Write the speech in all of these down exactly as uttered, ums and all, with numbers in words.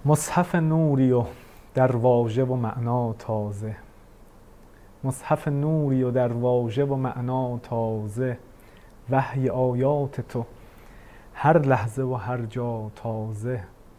مصحف نوری و در واژه و معنا تازه، مصحف نوری و در واژه و معنا تازه، وحی آیات تو هر لحظه و هر جا تازه.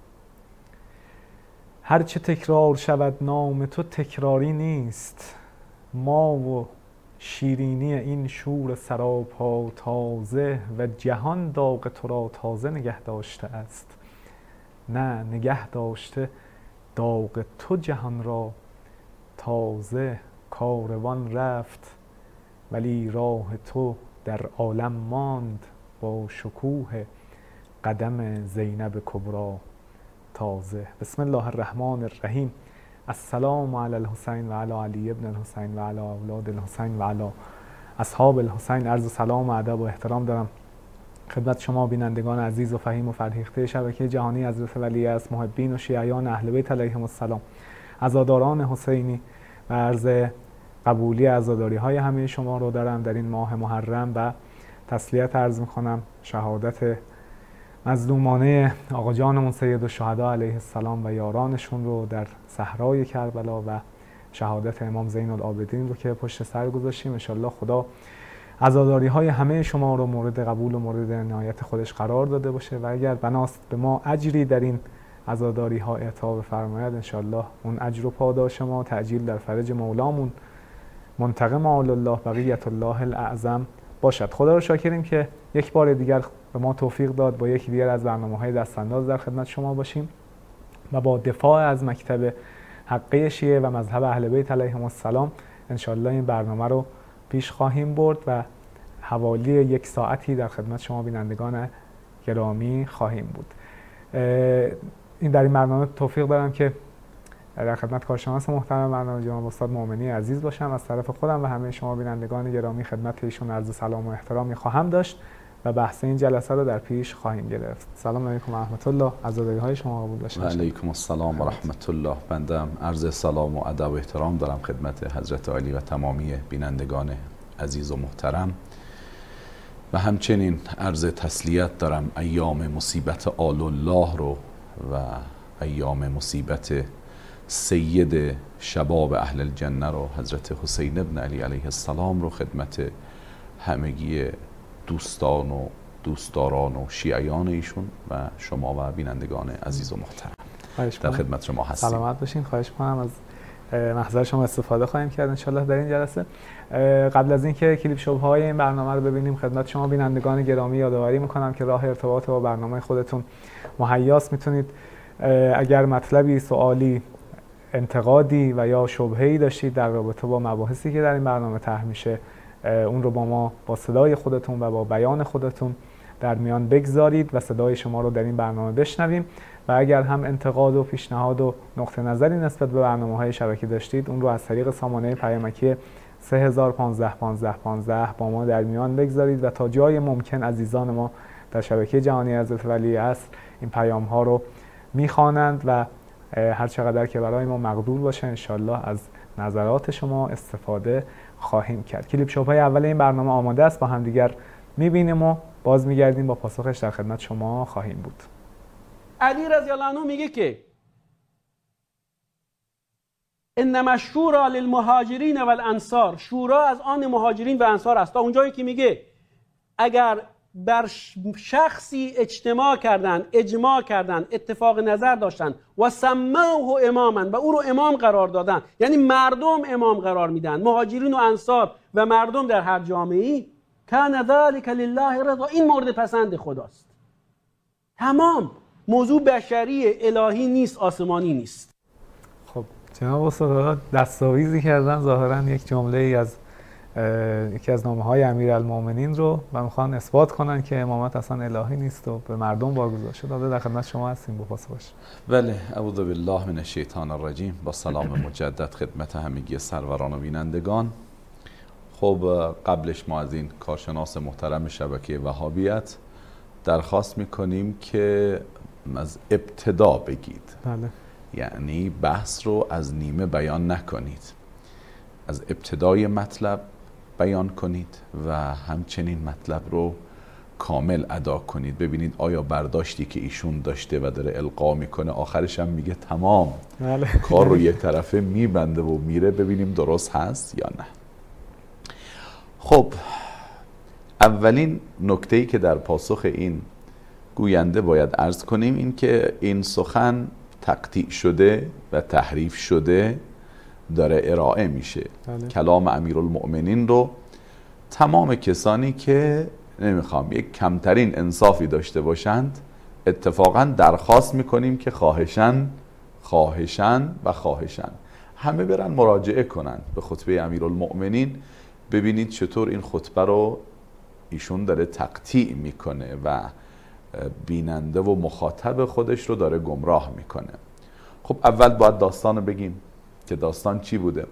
هر چه تکرار شود نام تو تکراری نیست، ما و شیرینی این شور سراپا تازه، و جهان داغ تو را تازه نگه داشته است. نه نگه داشته داغ تو جهان را تازه. کاروان رفت ولی راه تو در عالم ماند، با شکوه قدم زینب کبری تازه. بسم الله الرحمن الرحیم. السلام علی الحسین و علی علی ابن الحسین و علی اولاد الحسین و علی اصحاب الحسین. عرض سلام و ادب و احترام دارم خدمت شما بینندگان عزیز و فهیم و فرهیخته شبکه جهانی حضرت ولیعصر، محبین و شیعیان اهل بیت علیهم السلام، عزاداران حسینی، و عرض قبولی عزاداری های همه شما رو دارم در این ماه محرم و تسلیت عرض میکنم شهادت مظلومانه آقا جانمون سید الشهدا علیه السلام و یارانشون رو در صحرای کربلا و شهادت امام زین العابدین رو که پشت سر گذاشتیم. انشالله خدا عزاداری های همه شما رو مورد قبول و مورد عنایت خودش قرار داده باشه، و اگر بناست به ما اجری در این عزاداری ها اعطا بفرماید، انشالله اون اجر و پاداش ما تعجیل در فرج مولامون منتقم آل الله بقیت الله الاعظم باشد. خدا رو شاکریم که یک بار دیگر به ما توفیق داد با یکی دیگر از برنامه‌های دستانداز در خدمت شما باشیم و با دفاع از مکتب حقه شیعه و مذهب اهل بیت علیهم السلام انشالله این برنامه رو پیش خواهیم برد و حوالی یک ساعتی در خدمت شما بینندگان گرامی خواهیم بود. این در این برنامه توفیق دارم که در خدمت کارشناس محترم برنامه جناب استاد مومنی عزیز باشم. از طرف خودم و همه شما بینندگان گرامی خدمت ایشون عرض سلام و احترامی خواهم داشت و بحث این جلسه رو در پیش خواهیم گرفت. سلام علیکم و رحمت الله. عزاداری های شما قبول باشه. و علیکم السلام و رحمت الله. بنده عرض سلام و ادب و احترام دارم خدمت حضرت علی و تمامی بینندگان عزیز و محترم، و همچنین عرض تسلیت دارم ایام مصیبت آل الله رو و ایام مصیبت سید شباب اهل الجنه رو حضرت حسین ابن علی علیه السلام رو خدمت همگی دوستان و دوستداران و شیعیان ایشون و شما و بینندگان عزیز و محترم در خدمت شما هستیم. سلامت باشین. خواهش می‌کنم از محضر شما استفاده خواهیم کرد انشالله در این جلسه. قبل از اینکه کلیپ شبهه‌های این برنامه رو ببینیم خدمت شما بینندگان گرامی یادآوری می‌کنم که راه ارتباط با برنامه خودتون مهیاست. میتونید اگر مطلبی، سوالی، انتقادی و یا شبهه‌ای داشتید در رابطه با مباحثی که در این برنامه طرح میشه، اون رو با ما با صدای خودتون و با بیان خودتون در میان بگذارید و صدای شما رو در این برنامه بشنویم. و اگر هم انتقاد و پیشنهاد و نقطه نظری نسبت به برنامه‌های شبکه داشتید، اون رو از طریق سامانه پیامکی سه هزار و پانزده پانزده پانزده با ما در میان بگذارید و تا جای ممکن عزیزان ما در شبکه جهانی حضرت ولیعصر این پیام‌ها رو می‌خوانند و هر چقدر که برای ما مقدور باشه انشالله از نظرات شما استفاده خواهیم کرد. کلیپ شب‌های اول این برنامه آماده است، با هم دیگر می‌بینیم و باز می‌گردیم با پاسخش در خدمت شما خواهیم بود. علی رضی الله عنه میگه که انما الشورى للمهاجرین والانصار، شورا از آن مهاجرین و انصار است. تا اونجایی که میگه اگر بر شخصی اجتماع کردن، اجماع کردن، اتفاق نظر داشتن و سموه اماما و او رو امام قرار دادن، یعنی مردم امام قرار میدن، مهاجرین و انصار و مردم در هر جامعه‌ای، کان ذلک لله رضا، این مورد پسند خداست. تمام. موضوع بشری الهی نیست، آسمانی نیست. خب جناب استاد دستاویزی کردن ظاهرا یک جمله ای از یکی از نامه‌های امیرالمومنین رو و میخوان اثبات کنن که امامت اصلا الهی نیست و به مردم واگذار شده. در خدمت شما هستیم با پاسخش. بله، اعوذ بالله من الشیطان الرجیم. با سلام مجدد خدمت همگی سروران و بینندگان. خب قبلش ما از این کارشناس محترم شبکه وهابیت درخواست میکنیم که از ابتدا بگید. بله. یعنی بحث رو از نیمه بیان نکنید، از ابتدای مطلب بیان کنید و همچنین مطلب رو کامل ادا کنید. ببینید آیا برداشتی که ایشون داشته و داره القا میکنه آخرش هم میگه تمام کار رو یک طرفه میبنده و میره، ببینیم درست هست یا نه. خب اولین نکته‌ای که در پاسخ این گوینده باید عرض کنیم این که این سخن تقطیع شده و تحریف شده داره ارائه میشه. بله. کلام امیرالمؤمنین رو تمام کسانی که نمیخوام یک کمترین انصافی داشته باشند اتفاقا درخواست میکنیم که خواهشن خواهشن و خواهشن همه برن مراجعه کنند به خطبه امیرالمؤمنین، ببینید چطور این خطبه رو ایشون داره تقطیع میکنه و بیننده و مخاطب خودش رو داره گمراه میکنه. خب اول باید داستان رو بگیم که داستان چی بوده.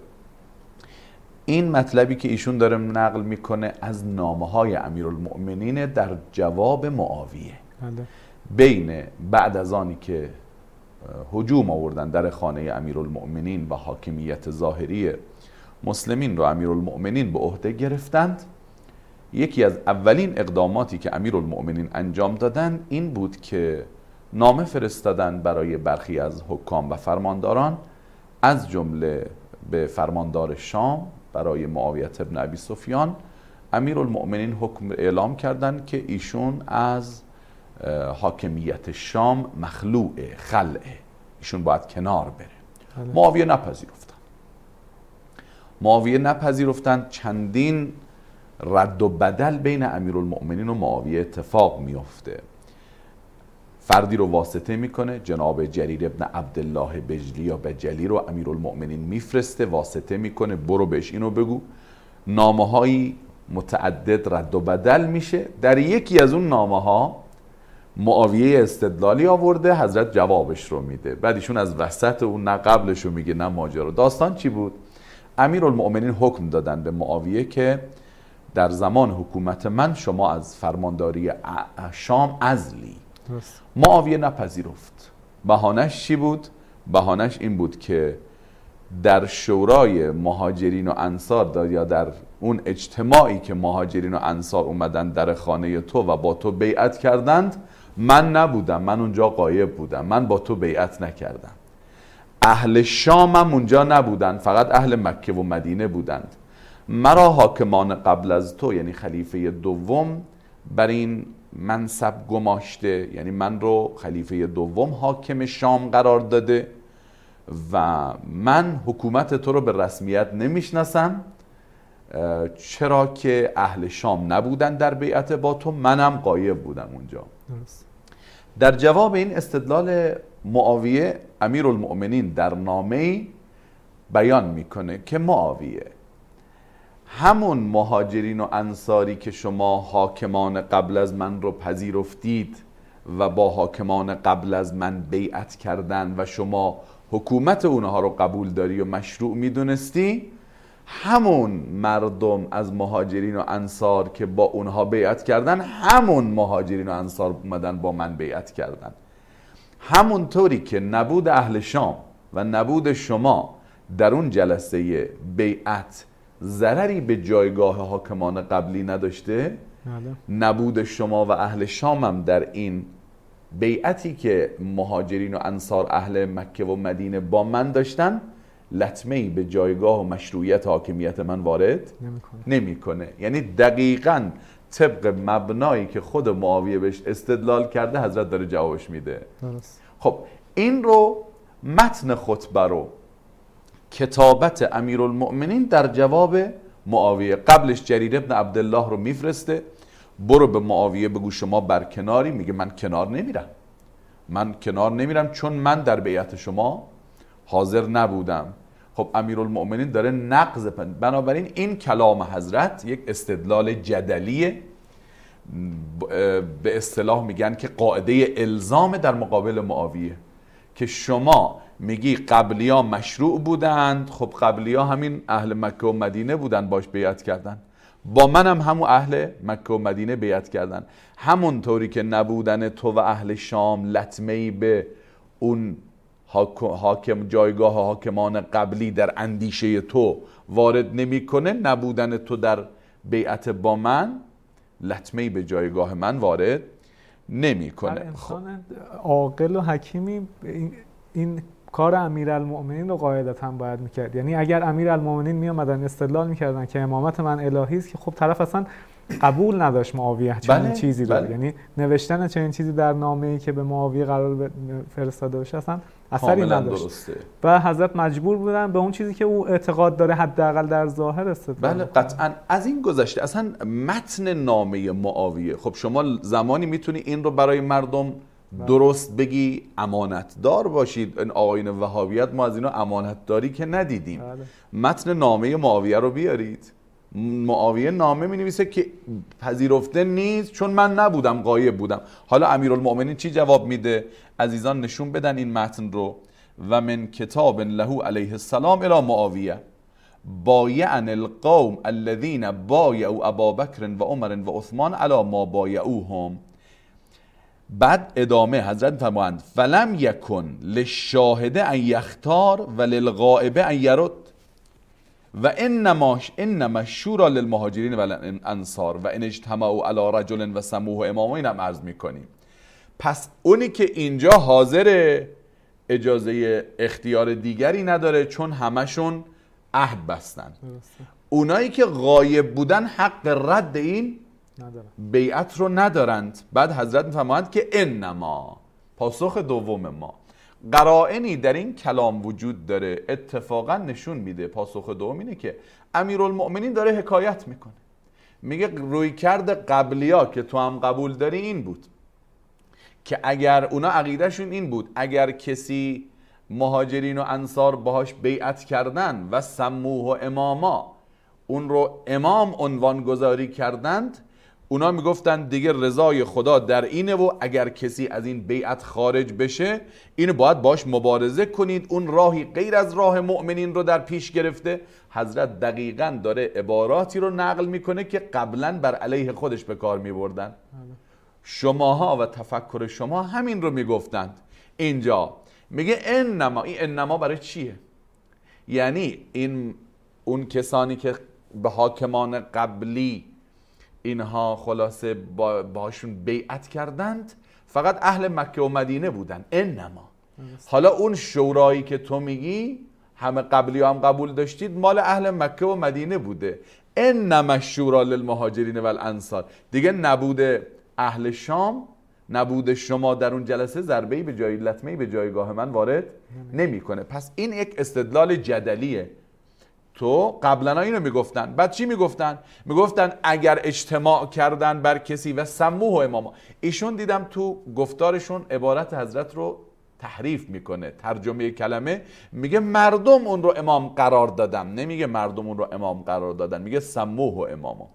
این مطلبی که ایشون داره نقل میکنه از نامه های امیرالمؤمنین در جواب معاویه. بین بعد از آنی که هجوم آوردن در خانه امیرالمؤمنین و حاکمیت ظاهری مسلمین رو امیرالمؤمنین به عهده گرفتند، یکی از اولین اقداماتی که امیرالمؤمنین انجام دادن این بود که نامه فرستادن برای برخی از حکام و فرمانداران، از جمله به فرماندار شام برای معاویه ابن ابی سفیان. امیرالمؤمنین حکم اعلام کردند که ایشون از حاکمیت شام مخلوعه، خلعه، ایشون باید کنار بره. معاویه نپذیرفتن. معاویه نپذیرفتن چندین رد و بدل بین امیرالمؤمنین و معاویه اتفاق میفته. فردی رو واسطه میکنه، جناب جریر ابن عبدالله بجلی یا بجلی رو امیرالمؤمنین میفرسته، واسطه میکنه برو بهش اینو بگو. نامه هایی متعدد رد و بدل میشه. در یکی از اون نامه ها معاویه استدلالی آورده، حضرت جوابش رو میده، بعد ایشون از وسط اون نه قبلش رو میگه نه ماجرا. داستان چی بود؟ امیرالمؤمنین حکم دادن به معاویه که در زمان حکومت من شما از فرمانداری شام عزلی. معاویه نپذیرفت. بهانش چی بود؟ بهانش این بود که در شورای مهاجرین و انصار یا در اون اجتماعی که مهاجرین و انصار اومدن در خانه تو و با تو بیعت کردند، من نبودم، من اونجا غایب بودم، من با تو بیعت نکردم. اهل شام هم اونجا نبودن، فقط اهل مکه و مدینه بودند. مرا حاکمان قبل از تو یعنی خلیفه دوم بر این منصب گماشته، یعنی من رو خلیفه دوم حاکم شام قرار داده و من حکومت تو رو به رسمیت نمیشناسم، چرا که اهل شام نبودن در بیعت با تو، منم غایب بودم اونجا. در جواب این استدلال معاویه امیرالمؤمنین در نامه‌ای بیان میکنه که معاویه، همون مهاجرین و انصاری که شما حاکمان قبل از من رو پذیرفتید و با حاکمان قبل از من بیعت کردن و شما حکومت اونها رو قبول داری و مشروع میدونستی، همون مردم از مهاجرین و انصار که با اونها بیعت کردن، همون مهاجرین و انصار اومدن با من بیعت کردن. همون طوری که نبود اهل شام و نبود شما در اون جلسه بیعت ضرری به جایگاه حاکمان قبلی نداشته، نبود شما و اهل شام هم در این بیعتی که مهاجرین و انصار اهل مکه و مدینه با من داشتن لطمه‌ای به جایگاه و مشروعیت حاکمیت من وارد نمیکنه. یعنی دقیقاً طبق مبنایی که خود معاویه بهش استدلال کرده حضرت داره جوابش میده. درست. خب این رو متن خطبه رو کتابت امیرالمؤمنین در جواب معاویه، قبلش جریر ابن عبدالله رو میفرسته، برو به معاویه بگو شما برکناری. میگه من کنار نمیرم، من کنار نمیرم چون من در بیعت شما حاضر نبودم. خب امیرالمؤمنین داره نقض، بنابراین این کلام حضرت یک استدلال جدلیه، به اصطلاح میگن که قاعده الزام در مقابل معاویه، که شما میگی قبلی ها مشروع بودند، خب قبلی ها همین اهل مکه و مدینه بودن باش بیعت کردن، با منم هم همون اهل مکه و مدینه بیعت کردن. همون طوری که نبودن تو و اهل شام لطمه‌ای به اون حاکم جایگاه حاکمان قبلی در اندیشه تو وارد نمیکنه، نبودن تو در بیعت با من لطمه‌ای به جایگاه من وارد نمیکنه. انسان عاقل و حکیمی این, این کار امیرالمؤمنین رو قاعدتاً باید میکرد. یعنی اگر امیرالمؤمنین میامدن استدلال میکردن که امامت من الهی است، که خب طرف اصلا قبول نداشت معاویه چنین بله، چیزی رو. بله. یعنی نوشتن چنین چیزی در نامه‌ای که به معاویه قرار فرستاده بشه اصلا اثری نداشت. درسته. و حضرت مجبور بودن به اون چیزی که او اعتقاد داره حداقل در ظاهر استدلال. بله قطعا. از این گذشته اصلا متن نامه معاویه، خب شما زمانی میتونی این رو برای مردم درست بگی امانت دار باشید. این آیین وهابیت ما از اینا امانت داری که ندیدیم. بله. متن نامه معاویه رو بیارید. معاویه نامه می نویسه که پذیرفته نیست چون من نبودم، غایب بودم. حالا امیرالمؤمنین چی جواب میده؟ عزیزان نشون بدن این متن رو. و من کتاب له علیه السلام الی معاویه بایعن القوم الذین بایعوا ابابکر و عمر و عثمان علی ما بایعوهم. بعد ادامه حضرت فرمایند فلم یکن للشاهد ان یختار و للغائب ان یرد و انما انما الشورى للمهاجرین و الانصار و ان اجتمعوا علی رجل و سموه اماما. اینم عرض میکنیم. پس اونی که اینجا حاضر اجازه اختیار دیگری نداره چون همشون عهد بستن. اونایی که غایب بودن حق رد این ندارن. بیعت رو ندارند. بعد حضرت میفرمایند که انما، پاسخ دوم ما، قرائنی در این کلام وجود داره اتفاقا نشون میده. پاسخ دوم اینه که امیرالمؤمنین داره حکایت میکنه، میگه روی کرد قبلیا که تو هم قبول داری این بود که اگر اونا عقیدهشون این بود اگر کسی مهاجرین و انصار باهاش بیعت کردن و سموه و اماما اون رو امام عنوان گذاری کردند، اونا میگفتن دیگه رضای خدا در اینه و اگر کسی از این بیعت خارج بشه اینو باید باش مبارزه کنید، اون راهی غیر از راه مؤمنین رو در پیش گرفته. حضرت دقیقاً داره عباراتی رو نقل میکنه که قبلاً بر علیه خودش به کار میبردن. شماها و تفکر شما همین رو میگفتند. اینجا میگه انما. این انما برای چیه؟ یعنی این اون کسانی که به حاکمان قبلی اینها خلاصه با باشون بیعت کردند فقط اهل مکه و مدینه بودن. انما حالا اون شورایی که تو میگی همه قبلی هم قبول داشتید مال اهل مکه و مدینه بوده. انما الشورى للمهاجرین و الانصار. دیگه نبوده اهل شام، نبوده شما در اون جلسه ضربه‌ای به جای لطمه‌ای به جایگاه من وارد نمیکنه. پس این یک استدلال جدلیه. تو قبلا اینو میگفتن، بعد چی میگفتن؟ میگفتن اگر اجتماع کردن بر کسی و سموه و اماما. ایشون دیدم تو گفتارشون عبارت حضرت رو تحریف میکنه، ترجمه کلمه میگه مردم اون رو امام قرار دادن، نمیگه مردم اون رو امام قرار دادن، میگه سموه و اماما.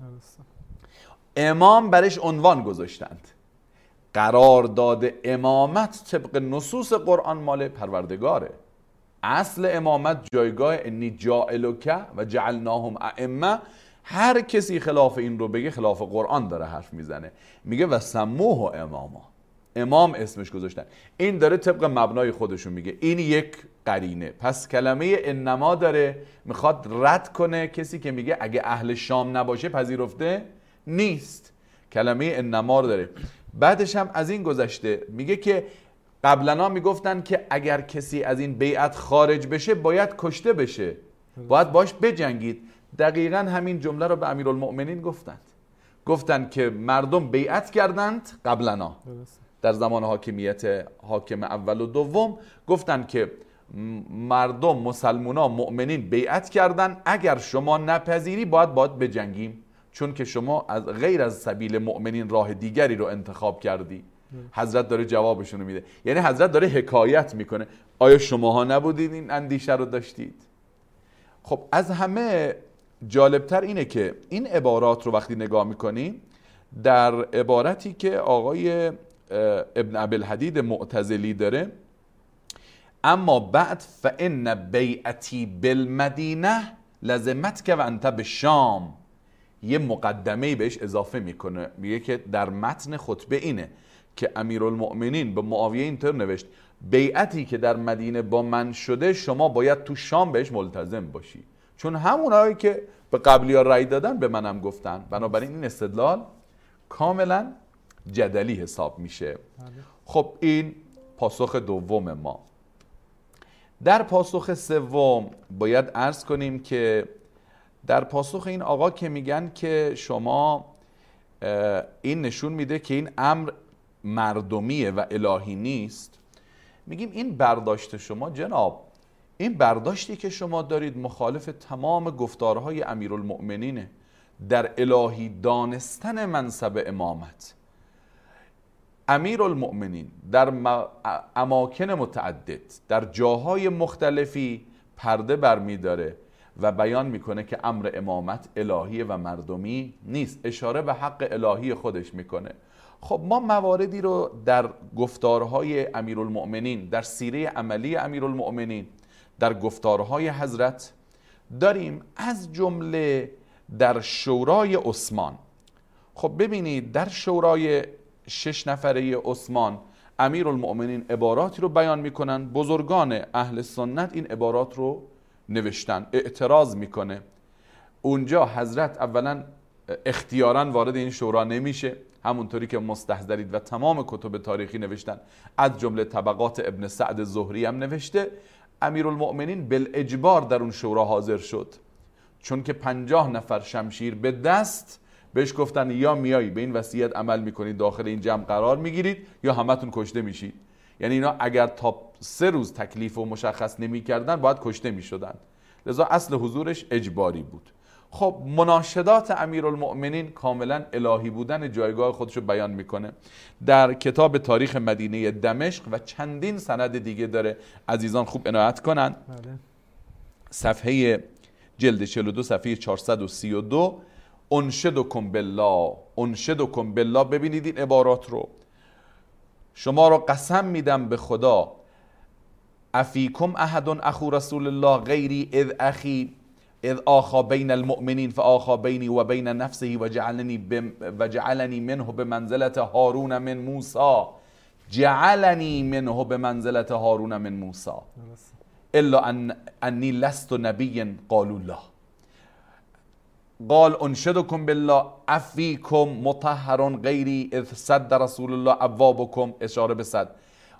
امام برش عنوان گذاشتند. قرار داده امامت طبق نصوص قرآن مال پروردگاره. اصل امامت جایگاه انی جاعلک و جعلناهم ائمه. هر کسی خلاف این رو بگه خلاف قرآن داره حرف میزنه. میگه و سموه اماما، امام اسمش گذاشتن. این داره طبق مبنای خودشون میگه. این یک قرینه. پس کلمه انما داره میخواد رد کنه کسی که میگه اگه اهل شام نباشه پذیرفته نیست. کلمه انما رو داره. بعدش هم از این گذشته میگه که قبلنا میگفتن که اگر کسی از این بیعت خارج بشه باید کشته بشه، باید باش بجنگید. دقیقا همین جمله رو به امیرالمؤمنین گفتند. گفتند که مردم بیعت کردند قبلنا در زمان حاکمیت حاکم اول و دوم، گفتند که مردم مسلمونا مؤمنین بیعت کردند، اگر شما نپذیری باید باید بجنگیم، چون که شما از غیر از سبیل مؤمنین راه دیگری رو انتخاب کردی. حضرت داره جوابشون رو میده. یعنی حضرت داره حکایت میکنه. آیا شماها نبودید این اندیشه رو داشتید؟ خب از همه جالبتر اینه که این عبارات رو وقتی نگاه میکنیم در عبارتی که آقای ابن ابی‌الحدید معتزلی داره، اما بعد فان بیعتی بالمدینه لزمتک و انت بالشام، یه مقدمه‌ای بهش اضافه میکنه. میگه که در متن خطبه اینه که امیرالمؤمنین به معاویه اینطور نوشت بیعتی که در مدینه با من شده شما باید تو شام بهش ملتزم باشی، چون همونایی که به قبلی ها رأی دادن به منم گفتن. بنابراین این استدلال کاملا جدلی حساب میشه. خب این پاسخ دوم ما. در پاسخ سوم باید عرض کنیم که در پاسخ این آقا که میگن که شما این نشون میده که این امر مردمیه و الهی نیست، میگیم این برداشت شما جناب، این برداشتی که شما دارید مخالف تمام گفتارهای امیرالمؤمنینه در الهی دانستن منصب امامت. امیرالمؤمنین در اماکن متعدد در جاهای مختلفی پرده برمیداره و بیان میکنه که امر امامت الهی و مردمی نیست، اشاره به حق الهی خودش میکنه. خب ما مواردی رو در گفتارهای امیرالمؤمنین، در سیره عملی امیرالمؤمنین، در گفتارهای حضرت داریم، از جمله در شورای عثمان. خب ببینید در شورای شش نفره عثمان امیرالمؤمنین عباراتی رو بیان میکنن، بزرگان اهل سنت این عبارات رو نوشتن، اعتراض میکنه. اونجا حضرت اولا اختیاراً وارد این شورا نمیشه، همونطوری که مستحضرید و تمام کتب تاریخی نوشتن، از جمله طبقات ابن سعد زهری هم نوشته امیرالمؤمنین بالاجبار در اون شورا حاضر شد، چون که پنجاه نفر شمشیر به دست بهش گفتن یا میایی به این وصیت عمل میکنید داخل این جمع قرار میگیرید یا همتون کشته میشید. یعنی اینا اگر تا سه روز تکلیف و مشخص نمیکردن باید کشته میشدن، لذا اصل حضورش اجباری بود. خب مناشدات امیرالمؤمنین کاملا الهی بودن جایگاه خودش رو بیان میکنه. در کتاب تاریخ مدینه دمشق و چندین سند دیگه داره، عزیزان خوب عنایت کنن. صفحه جلد چهل و دو صفحه چهارصد و سی و دو، انشدکم بالله، انشدکم بالله، ببینید این عبارات رو، شما رو قسم میدم به خدا، افیکم احد اخو رسول الله غیری اذ اخی اذ آخا بین المؤمنین فآخا بینی و بین نفسه و جعلنی, بم و جعلنی منه بمنزلت هارون من موسی، جعلنی منه بمنزلت هارون من موسی الا ان انی لست نبی قالوا الله. قال انشدکم بالله افیکم مطهر غیری اذ صد رسول الله ابوابکم، اشاره به صد.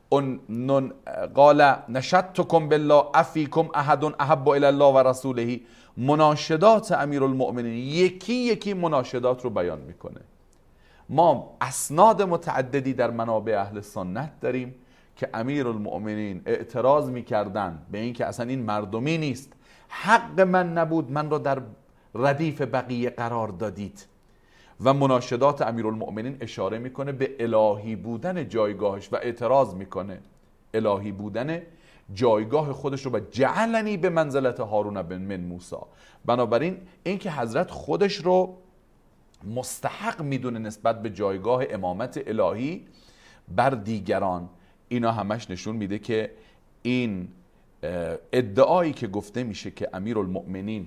قال نشدتکم بالله افیکم احد احب الی الله و رسوله. مناشدات امیرالمؤمنین یکی یکی مناشدات رو بیان میکنه. ما اسناد متعددی در منابع اهل سنت داریم که امیرالمؤمنین اعتراض میکردن به این که اصلا این مردمی نیست، حق من نبود، من را در ردیف بقیه قرار دادید. و مناشدات امیرالمؤمنین اشاره میکنه به الهی بودن جایگاهش و اعتراض میکنه الهی بودن جایگاه خودش رو و جعلنی به منزلت هارون من موسی. بنابراین اینکه حضرت خودش رو مستحق میدونه نسبت به جایگاه امامت الهی بر دیگران، اینا همش نشون میده که این ادعایی که گفته میشه که امیرالمؤمنین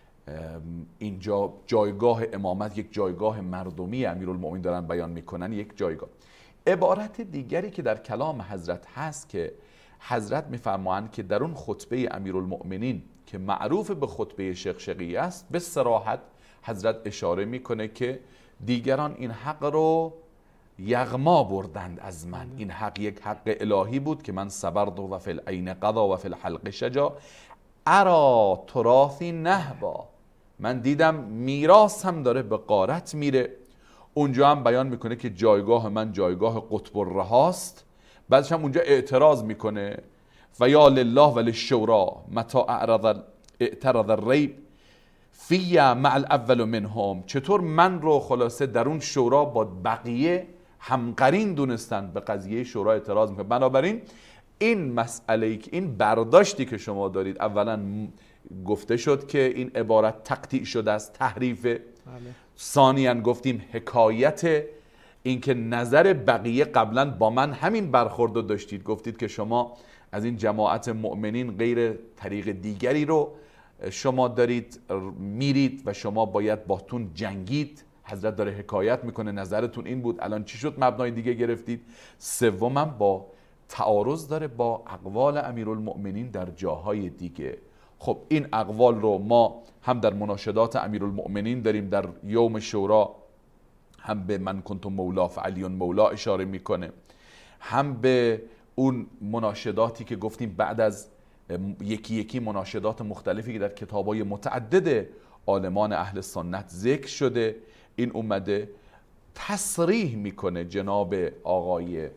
اینجا جایگاه امامت یک جایگاه مردمی امیرالمؤمنین دارن بیان میکنن، یک جایگاه. عبارت دیگری که در کلام حضرت هست که حضرت میفرمایند که در اون خطبه امیرالمؤمنین که معروف به خطبه شقشقی است، به صراحت حضرت اشاره میکنه که دیگران این حق رو یغما بردند از من، این حق یک حق الهی بود که من صبرت و فی العین قضا و فی الحلق شجا ارا تراثی نهبا، من دیدم میراث هم داره به غارت میره. اونجا هم بیان میکنه که جایگاه من جایگاه قطب الرهاست. بعدش هم اونجا اعتراض میکنه و یا لله و للشورا متى اعرض اعترض الریب فی مع الاول منهم، چطور من رو خلاصه در اون شورا با بقیه همقرین دونستن، به قضیه شورا اعتراض میکنه. بنابراین این مسئله که این برداشتی که شما دارید، اولا گفته شد که این عبارت تقطیع شده است، تحریف. ثانیاً گفتیم حکایت این که نظر بقیه قبلا با من همین برخورد رو داشتید، گفتید که شما از این جماعت مؤمنین غیر طریق دیگری رو شما دارید میرید و شما باید باتون جنگید. حضرت داره حکایت میکنه نظرتون این بود، الان چی شد مبنای دیگه گرفتید. سوماً با تعارض داره با اقوال امیرالمؤمنین در جاهای دیگه. خب این اقوال رو ما هم در مناشدات امیرالمؤمنین داریم، در یوم شورا هم به من کنت مولا فعلی مولا اشاره میکنه، هم به اون مناشداتی که گفتیم بعد از یکی یکی مناشدات مختلفی که در کتابای متعدد عالمان اهل سنت ذکر شده، این اومده تصریح میکنه جناب آقای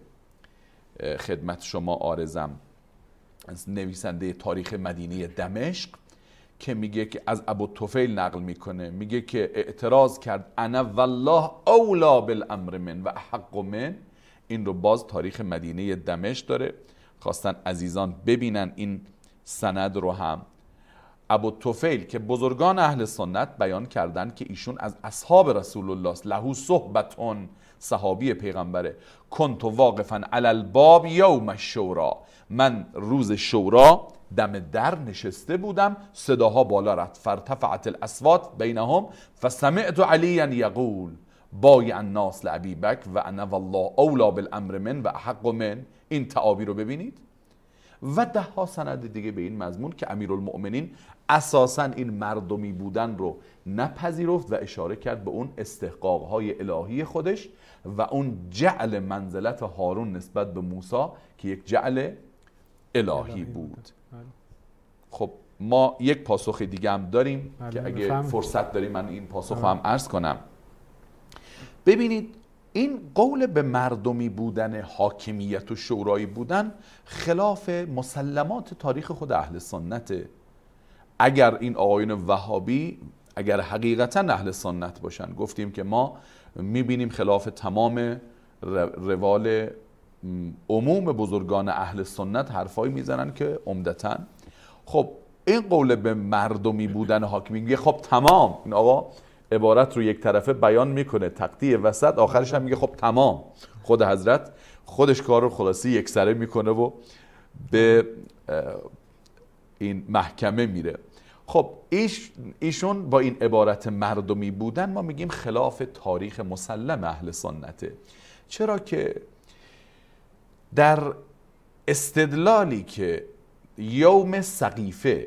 خدمت شما عارضم نویسنده تاریخ مدینه دمشق که میگه که از ابوالطفیل نقل میکنه، میگه که اعتراض کرد انا والله اولا بالامر من و احق من. این رو باز تاریخ مدینه دمشق داره، خواستن عزیزان ببینن این سند رو هم. ابوالطفیل که بزرگان اهل سنت بیان کردن که ایشون از اصحاب رسول الله لهو صحبتون، صحابی پیغمبره، کنت واقفا علی الباب یوم الشورا، من روز شورا دم در نشسته بودم، صداها بالا رفت، فارتفعت الاصوات بینهم فسمعت علیا یقول بایع الناس لابی بکر و انا والله اولا بالامر من و احق من. این تعابیر رو ببینید و ده ها سند دیگه به این مضمون که امیرالمؤمنین اساساً این مردمی بودن رو نپذیرفت و اشاره کرد به اون استحقاقهای الهی خودش و اون جعل منزلت هارون نسبت به موسی که یک جعل الهی بود. خب ما یک پاسخ دیگه هم داریم که اگه فرصت داریم من این پاسخ هم عرض کنم. ببینید این قول به مردمی بودن، حاکمیت و شورایی بودن خلاف مسلمات تاریخ خود اهل سنته. اگر این آقایون وهابی اگر حقیقتا اهل سنت باشن، گفتیم که ما میبینیم خلاف تمام روال عموم بزرگان اهل سنت حرفایی میزنن که عمدتاً خب این قول به مردمی بودن حاکمی میگه خب تمام، این آقا عبارت رو یک طرفه بیان میکنه تقطیع وسط، آخرش هم میگه خب تمام. خود حضرت خودش کار رو خلاصی یک سره میکنه و به این محکمه میره. خب ایش ایشون با این عبارت مردمی بودن ما میگیم خلاف تاریخ مسلم اهل سنته. چرا که در استدلالی که یوم سقیفه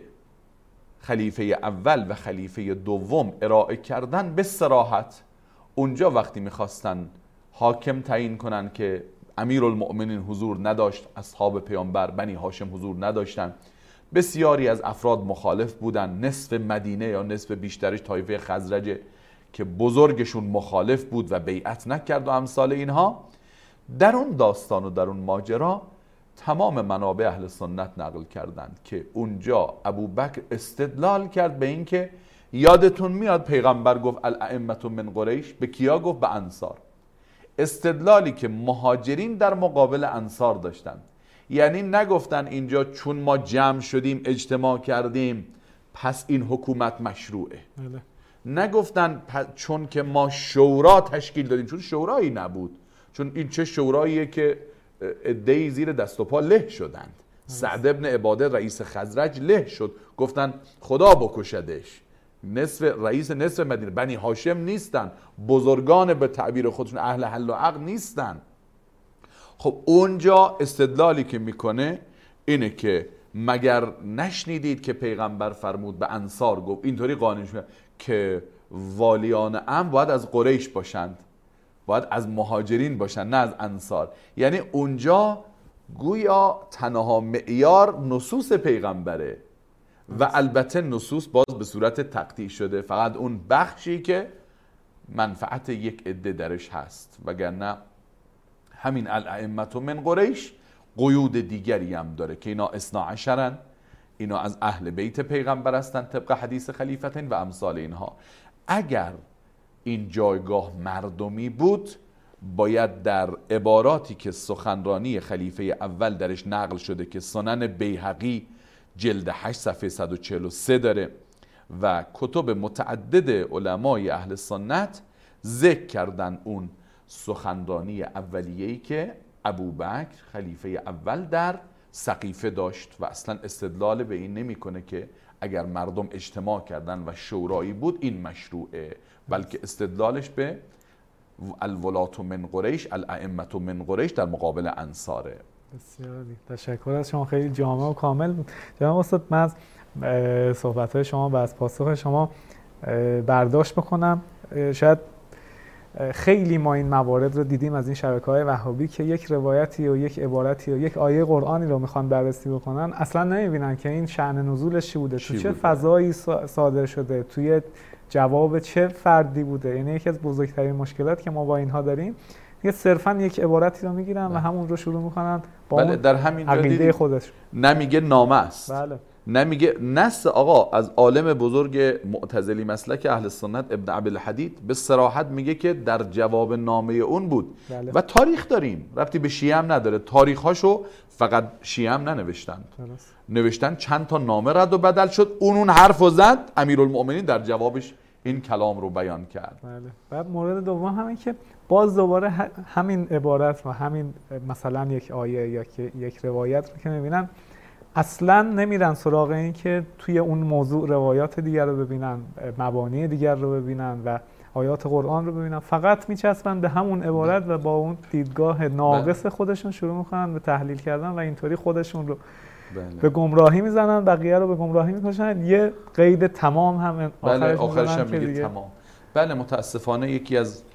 خلیفه اول و خلیفه دوم ارائه کردن به صراحت، اونجا وقتی میخواستن حاکم تعیین کنن که امیرالمؤمنین حضور نداشت، اصحاب پیامبر بنی هاشم حضور نداشتن، بسیاری از افراد مخالف بودن، نصف مدینه یا نصف بیشترش طایفه خزرج که بزرگشون مخالف بود و بیعت نکرد و امثال اینها. در اون داستان و در اون ماجرا تمام منابع اهل سنت نقل کردند که اونجا ابوبکر استدلال کرد به این که یادتون میاد پیغمبر گفت الائمة من قریش، به کیا گفت؟ به انصار. استدلالی که مهاجرین در مقابل انصار داشتن، یعنی نگفتن اینجا چون ما جمع شدیم اجتماع کردیم پس این حکومت مشروعه، بله. نگفتن چون که ما شورا تشکیل دادیم، چون شورایی نبود، چون این چه شوراییه که عده‌ای زیر دست و پا له شدند. سعد ابن عباده رئیس خزرج له شد، گفتن خدا بکشدش، نصف رئیس نصف مدینه، بنی هاشم نیستن، بزرگان به تعبیر خودشون اهل حل و عقد نیستن. خب اونجا استدلالی که میکنه اینه که مگر نشنیدید که پیغمبر فرمود به انصار گفت، اینطوری قانون شد که والیان امر باید از قریش باشند، باید از مهاجرین باشن نه از انصار. یعنی اونجا گویا تنها معیار نصوص پیغمبره و البته نصوص باز به صورت تقطیع شده، فقط اون بخشی که منفعت یک عده درش هست، وگرنه همین الائمة من قریش قیود دیگری هم داره که اینا اثنا عشرن، اینا از اهل بیت پیغمبر هستن طبق حدیث خلیفتین و امثال اینها. اگر این جایگاه مردمی بود باید در عباراتی که سخنرانی خلیفه اول درش نقل شده که سنن بیهقی جلد هشت صفحه صد و چهل و سه داره و کتب متعدد علمای اهل سنت ذکر کردن اون سخنرانی اولیه‌ای که ابوبکر خلیفه اول در سقیفه داشت و اصلا استدلال به این نمیکنه که اگر مردم اجتماع کردن و شورایی بود این مشروعه، بلکه استدلالش به الولات من قریش الائمة من قریش در مقابل انصاره. بسیار تشکر از شما، خیلی جامع و کامل بود. جناب استاد من از صحبت‌های شما و از پاسخ شما برداشت بکنم، شاید خیلی ما این موارد رو دیدیم از این شبکه‌های وهابی که یک روایتی و یک عبارتی و یک آیه قرآنی رو میخوان بررسی بکنن، اصلا نمیبینن که این شأن نزولش چی بوده، تو چه فضایی صادر شده، توی جواب چه فردی بوده. یعنی یکی از بزرگترین مشکلات که ما با اینها داریم یه صرفاً یک عبارتی رو میگیرن و همون رو شروع میکنن با بله اون در همین عقیده خودش. نمیگه نامه است، بله. نمیگه نص. آقا از عالم بزرگ معتزلی مسلک اهل سنت ابن عبدالحدید به صراحت میگه که در جواب نامه اون بود. بله. و تاریخ داریم، ربطی به شیعه هم نداره، تاریخاشو فقط شیعه هم ننوشتند، درست. نوشتن چند تا نامه رد و بدل شد، اون اون حرفو زد، امیرالمؤمنین در جوابش این کلام رو بیان کرد. بله. بعد مورد دوم همین که باز دوباره همین عبارت و همین مثلا یک آیه یا یک روایت رو که میبینن اصلا نمیرن سراغ این که توی اون موضوع روایات دیگر رو ببینن، مبانی دیگر رو ببینن و آیات قرآن رو ببینن، فقط میچسبن به همون عبارت و با اون دیدگاه ناقص خودشون شروع میکنن به تحلیل کردن و اینطوری خودشون رو بله. به گمراهی میزنن، بقیه رو به گمراهی میکشن. یه قید تمام هم بله آخرش هم میگه تمام. بله متاسفانه یکی از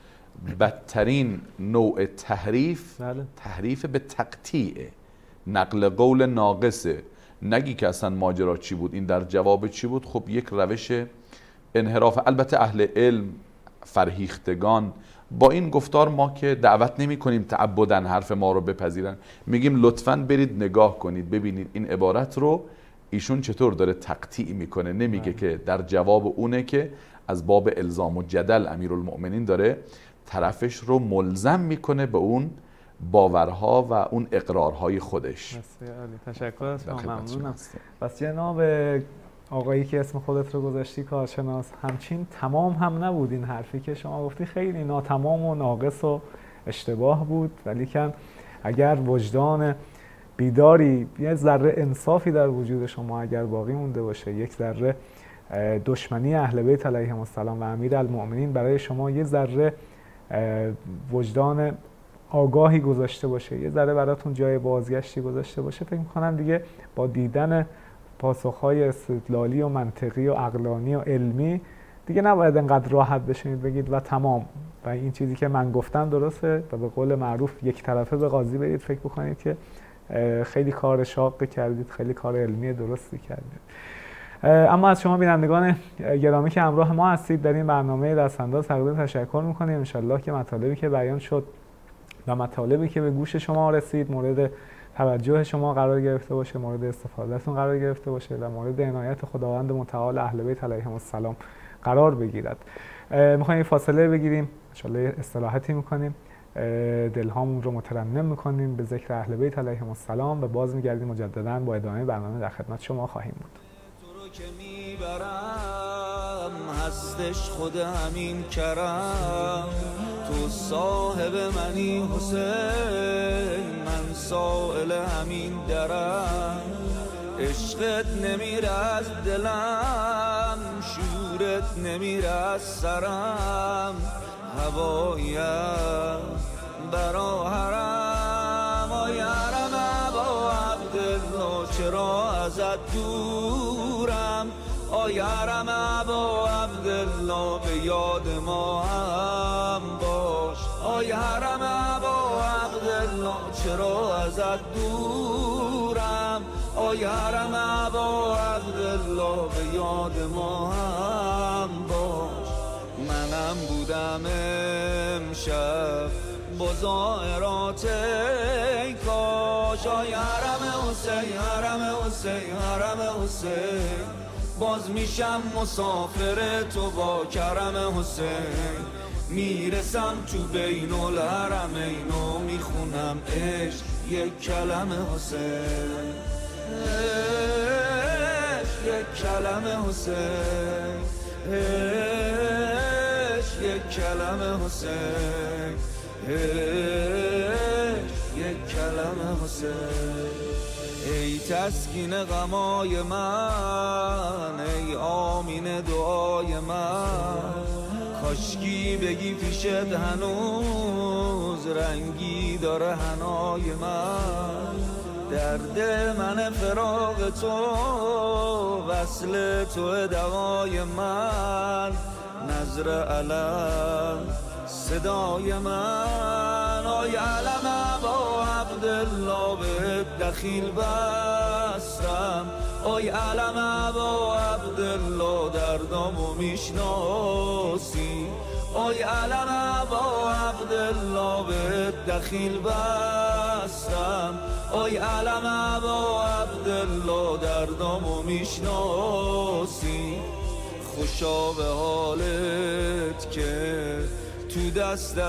بدترین نوع تحریف بله. تحریف به تقطیع، نقل قول ناقصه، نگی که اصلا ماجرا چی بود، این در جواب چی بود. خب یک روش انحراف. البته اهل علم فرهیختگان با این گفتار ما که دعوت نمی کنیم تعبداً حرف ما رو بپذیرن، میگیم لطفاً برید نگاه کنید ببینید این عبارت رو ایشون چطور داره تقطیع میکنه. نمیگه که در جواب اونه که از باب الزام و جدل امیرالمؤمنین داره طرفش رو ملزم میکنه به اون باورها و اون اقرارهای خودش. بسیار عالی، تشکر از شما، ممنونم. بس جناب آقایی که اسم خودت رو گذاشتی کارشناس، همچین تمام هم نبود این حرفی که شما گفتی، خیلی ناتمام و ناقص و اشتباه بود. ولیکن اگر وجدان بیداری، یه ذره انصافی در وجود شما اگر باقی مونده باشه، یک ذره دشمنی اهل بیت علیهم السلام و امیرالمؤمنین برای شما یه ذره وجدان آگاهی گذاشته باشه، یه ذره براتون جای بازگشتی گذاشته باشه، فکر می‌کنم دیگه با دیدن پاسخ‌های استدلالی و منطقی و عقلانی و علمی دیگه نباید انقدر راحت بشینید بگید و تمام و این چیزی که من گفتم درسته و به قول معروف یک طرفه به قاضی برید فکر بکنید که خیلی کار شاقی کردید، خیلی کار علمی درستی کردید. اما از شما بینندگان گرامی که همراه ما هستید در این برنامه دستانداز تقدیم تشکر می‌کنیم. ان شاءالله که مطالبی که بیان شد و مطالبی که به گوش شما رسید مورد توجه شما قرار گرفته باشه، مورد استفادهتون قرار گرفته باشه و مورد عنایت خداوند متعال اهل بیت علیهم السلام قرار بگیرد. میخوایم فاصله بگیریم، ان شاءالله استراحتی میکنیم، دلهامون رو مترنم میکنیم به ذکر اهل بیت علیهم السلام و باز میگردیم مجددا با ادامه برنامه در خدمت شما خواهیم بود. که میبرم هستش خود همین کرم، تو صاحب منی حسین، من سائل همین درم، عشقت نمیره از دلم، شورت نمیره از سرم، هوایم برا حرم، آیرم با عبدالله چرا ازت دورم، آیرم با عبدالله به یاد ما هم باش، آیرم با عبدالله چرا ازت دورم، آیرم با عبدالله به یاد ما هم باش. منم بودم امشب بزائرات ای کاش، آی حرم حسین حرم حسین حرم حسین، باز میشم مسافر تو با کرم حسین، میرسم تو بین الحرمین و میخونم عشق یک کلمه حسین، عشق یک کلمه حسین، عشق یک کلمه حسین، یک کلمه حسین. ای تسکین غمای من، ای آمین دعای من، کاشکی بگی پیشت هنوز رنگی داره حنای من، درد من فراق تو وصل تو دوای من، نظر علم صدای من آی علم با عبدالله به دخیل بستم آی علم با عبدالله دردامو میشناسی آی علم با عبدالله به دخیل بستم آی علم با عبدالله دردامو میشناسی خوشا به حالت که تو دست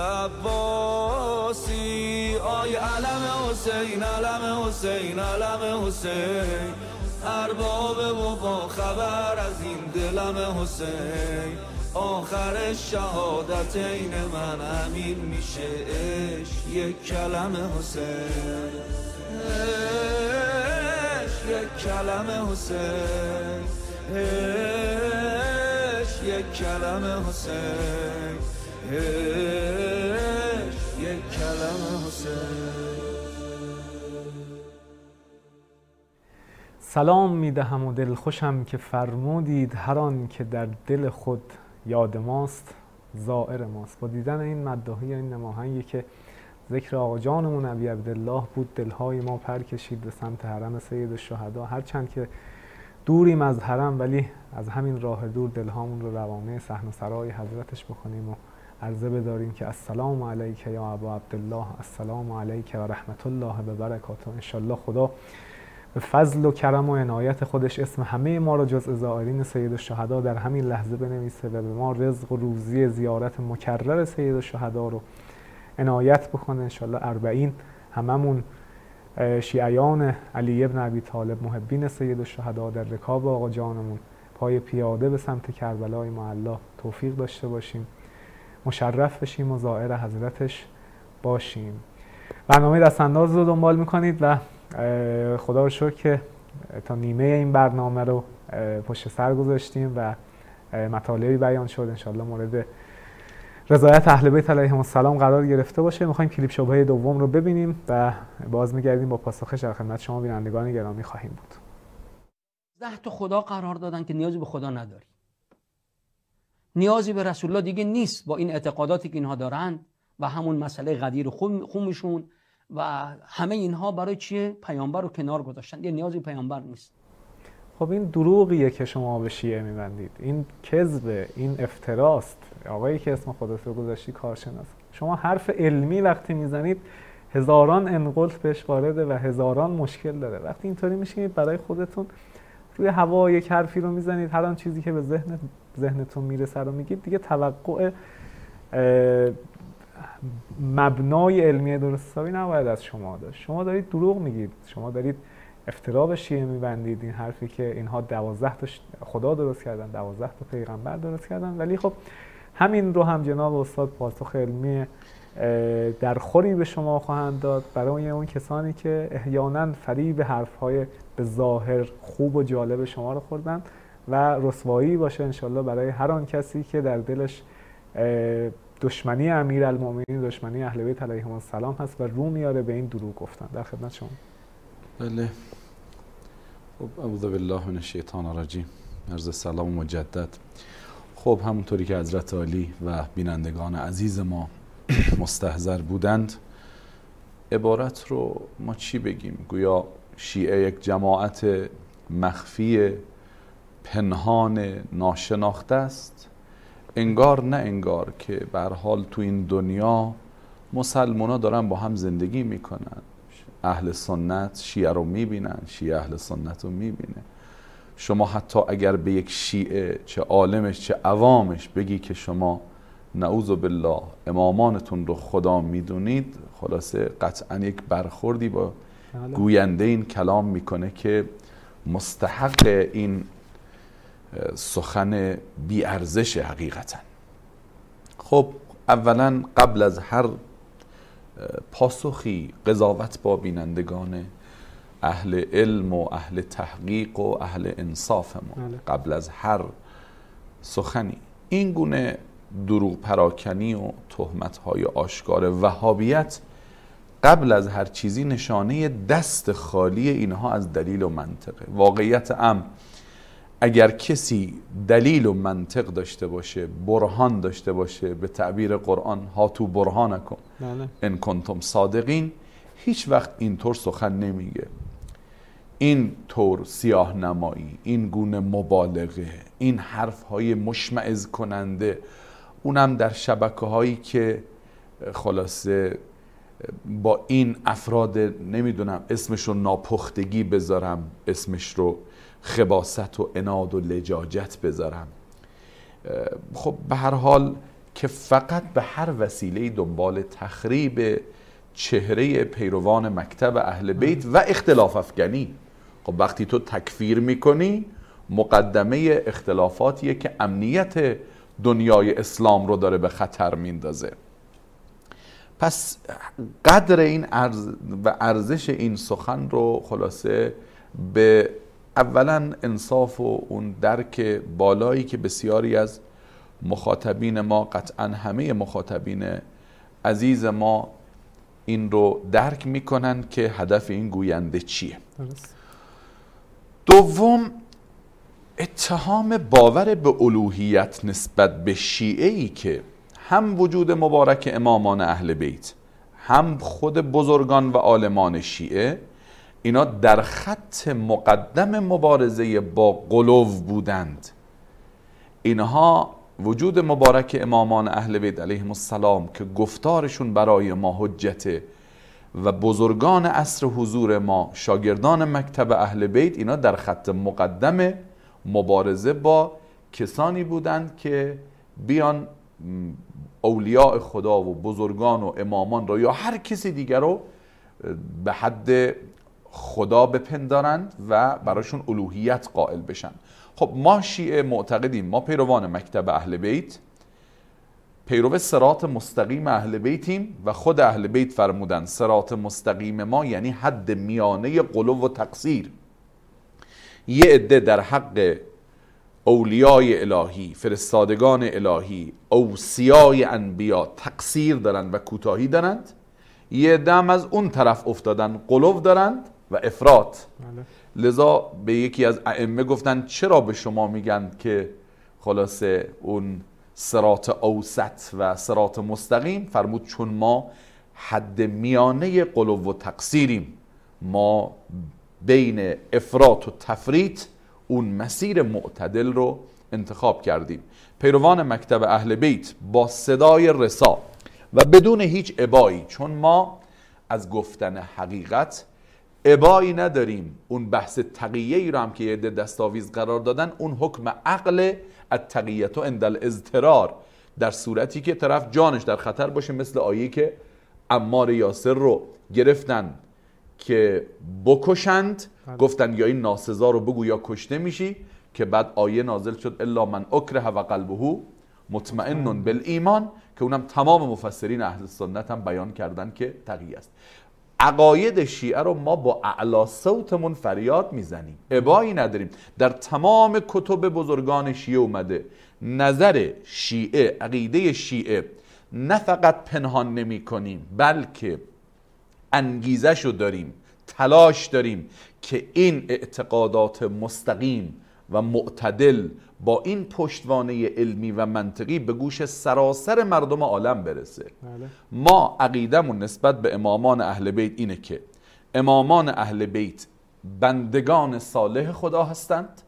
عباسی آی علم حسین علم حسین علم حسین ارباب و با خبر از این دلم حسین آخر شهادتین من همین میشه عشق یک کلمه حسین عشق یک کلمه حسین عشق یک کلمه حسین عشق یک کلمه حسین. سلام میدهم و دل خوشم که فرمودید هر آن که در دل خود یاد ماست زائر ماست. با دیدن این مداحی این نماهنگی که ذکر آقا جانمون ابی عبدالله بود دلهای ما پر کشید به سمت حرم سید الشهدا. هرچند که دوریم از حرم ولی از همین راه دور دلهامون رو روانه صحن و سرای حضرتش بکنیم و عرضه بداریم که السلام علیک یا ابا عبدالله، السلام علیک و رحمت الله و برکاته. انشالله خدا به فضل و کرم و عنایت خودش اسم همه ما را جزء زائرین سید الشهدا در همین لحظه بنویسه و به ما رزق و روزی زیارت مکرر سید الشهدا رو عنایت بکنه. انشالله اربعین هممون شیعیان علی ابن ابی طالب محبین سید الشهدا در رکاب آقا جانمون پای پیاده به سمت کربلای معلا توفیق داشته باشیم، مشرف بشیم و زائر حضرتش باشیم. برنامه دستانداز رو دنبال میکنید و خدا رو شکر که تا نیمه این برنامه رو پشت سر گذاشتیم و مطالبی بیان شد. انشالله مورد رضایت اهل بیت علیهم السلام قرار گرفته باشه. میخوایم کلیپ شبهه دوم رو ببینیم و باز میگردیم با پاسخش در خدمت شما بینندگان گرامی خواهیم بود. ده تا خدا قرار دادن که نیازی به خدا نداری، نیازی به رسول الله دیگه نیست با این اعتقاداتی که اینها دارن و همون مسئله غدیر خومشون و همه اینها برای چیه؟ پیامبر رو کنار گذاشتن، یه نیازی پیامبر نیست. خب این دروغیه که شما به شیعه میبندید، این کذبه، این افتراست. آقایی که اسم خودت رو گذاشتی کارشناس، شما حرف علمی وقتی میزنید هزاران انقلت بهش وارده و هزاران مشکل داره. وقتی اینطوری میشینید برای خودتون روی هوا یک حرفی رو میزنید، هر آن چیزی که به ذهن ذهنتون میرسه رو میگید، دیگه توقع مبنای علمی درست حسابی نباید از شما داشت. شما دارید دروغ میگید، شما دارید افترا به شیعه میبندید. این حرفی که اینها دوازده تا خدا درست کردن، دوازده تا پیغمبر درست کردن، ولی خب همین رو هم جناب استاد پاسخ علمی درخوری به شما خواهند داد برای اون کسانی که احیانا فریب حرفهای به ظاهر خوب و جالب شما رو خوردن و رسوایی باشه انشالله برای هر آن کسی که در دلش دشمنی امیرالمومنین، دشمنی اهل بیت علیهم السلام هست و رو میاره به این دروغ گفتن. در خدمت شما. بله. خب اعوذ بالله من الشیطان الرجیم. عرض سلام مجدد. خب همونطوری که حضرت عالی و بینندگان عزیز ما مستحضر بودند، عبارت رو ما چی بگیم؟ گویا شیعه یک جماعت مخفی، پنهان، ناشناخته است. انگار نه انگار که به هر حال تو این دنیا مسلمونا دارن با هم زندگی میکنن. اهل سنت شیعه رو میبینن، شیعه اهل سنت رو میبینه. شما حتی اگر به یک شیعه چه عالمش چه عوامش بگی که شما نعوذ بالله امامانتون رو خدا میدونید، خلاصه قطعا یک برخوردی با گوینده این کلام میکنه که مستحق این سخن بی ارزش حقیقتا. خب اولا قبل از هر پاسخی قضاوت با بینندگان اهل علم و اهل تحقیق و اهل انصاف ما، قبل از هر سخنی این گونه دروغ پراکنی و تهمت‌های آشکار وهابیت قبل از هر چیزی نشانه دست خالی اینها از دلیل و منطقه. واقعیت امر اگر کسی دلیل و منطق داشته باشه، برهان داشته باشه، به تعبیر قرآن هاتو برهانکم ان کنتم صادقین، هیچ وقت اینطور سخن نمیگه. این طور سیاه نمایی، این گونه مبالغه، این حرف های مشمئز کننده، اونم در شبکه هایی که خلاصه با این افراد نمیدونم اسمش رو ناپختگی بذارم، اسمش رو خباثت و عناد و لجاجت بذارم، خب به هر حال که فقط به هر وسیله دنبال تخریب چهره پیروان مکتب اهل بیت و اختلاف افکنی. خب وقتی تو تکفیر میکنی مقدمه اختلافاتیه که امنیت دنیای اسلام رو داره به خطر میندازه. پس قدر این عرض و ارزش این سخن رو خلاصه به اولا انصاف و اون درک بالایی که بسیاری از مخاطبین ما، قطعا همه مخاطبین عزیز ما این رو درک میکنن که هدف این گوینده چیه. دوم، اتهام باور به الوهیت نسبت به شیعه‌ای که هم وجود مبارک امامان اهل بیت، هم خود بزرگان و عالمان شیعه، اینا در خط مقدم مبارزه با غلو بودند. اینها وجود مبارک امامان اهل بیت علیهم السلام که گفتارشون برای ما حجته و بزرگان عصر حضور ما شاگردان مکتب اهل بیت، اینا در خط مقدم مبارزه با کسانی بودند که بیان اولیاء خدا و بزرگان و امامان رو یا هر کسی دیگر رو به حد خدا بپندارند و براشون الوهیت قائل بشن. خب ما شیعه معتقدیم، ما پیروان مکتب اهل بیت پیرو صراط مستقیم اهل بیتیم و خود اهل بیت فرمودن صراط مستقیم ما یعنی حد میانه غلو و تقصیر. یه عده در حق اولیای الهی، فرستادگان الهی، اوصیای انبیا تقصیر دارند و کوتاهی دارند، یه عده هم از اون طرف افتادن غلو دارند و افراط. لذا به یکی از ائمه گفتن چرا به شما میگن که خلاصه اون صراط اوسط و صراط مستقیم؟ فرمود چون ما حد میانه غلو و تقصیریم، ما بین افراط و تفریط اون مسیر معتدل رو انتخاب کردیم. پیروان مکتب اهل بیت با صدای رسا و بدون هیچ ابایی، چون ما از گفتن حقیقت ابایی نداریم، اون بحث تقیه ای رو هم که یه عده دستاویز قرار دادن، اون حکم عقل التقیه عند الاضطرار، در صورتی که طرف جانش در خطر باشه، مثل آیه که عمار یاسر رو گرفتن که بکشند، گفتن یا این ناسزا رو بگو یا کشته میشی، که بعد آیه نازل شد الا من اکره و قلبه مطمئن بالایمان، که اونم تمام مفسرین اهل سنت هم بیان کردن که تقیه است. عقاید شیعه رو ما با اعلی صوتمون فریاد میزنیم، ابایی نداریم. در تمام کتب بزرگان شیعه اومده نظر شیعه، عقیده شیعه نه فقط پنهان نمی کنیم، بلکه انگیزه شو داریم، تلاش داریم که این اعتقادات مستقیم و معتدل با این پشتوانه علمی و منطقی به گوش سراسر مردم عالم برسه. بله. ما عقیدمون نسبت به امامان اهل بیت اینه که امامان اهل بیت بندگان صالح خدا هستند،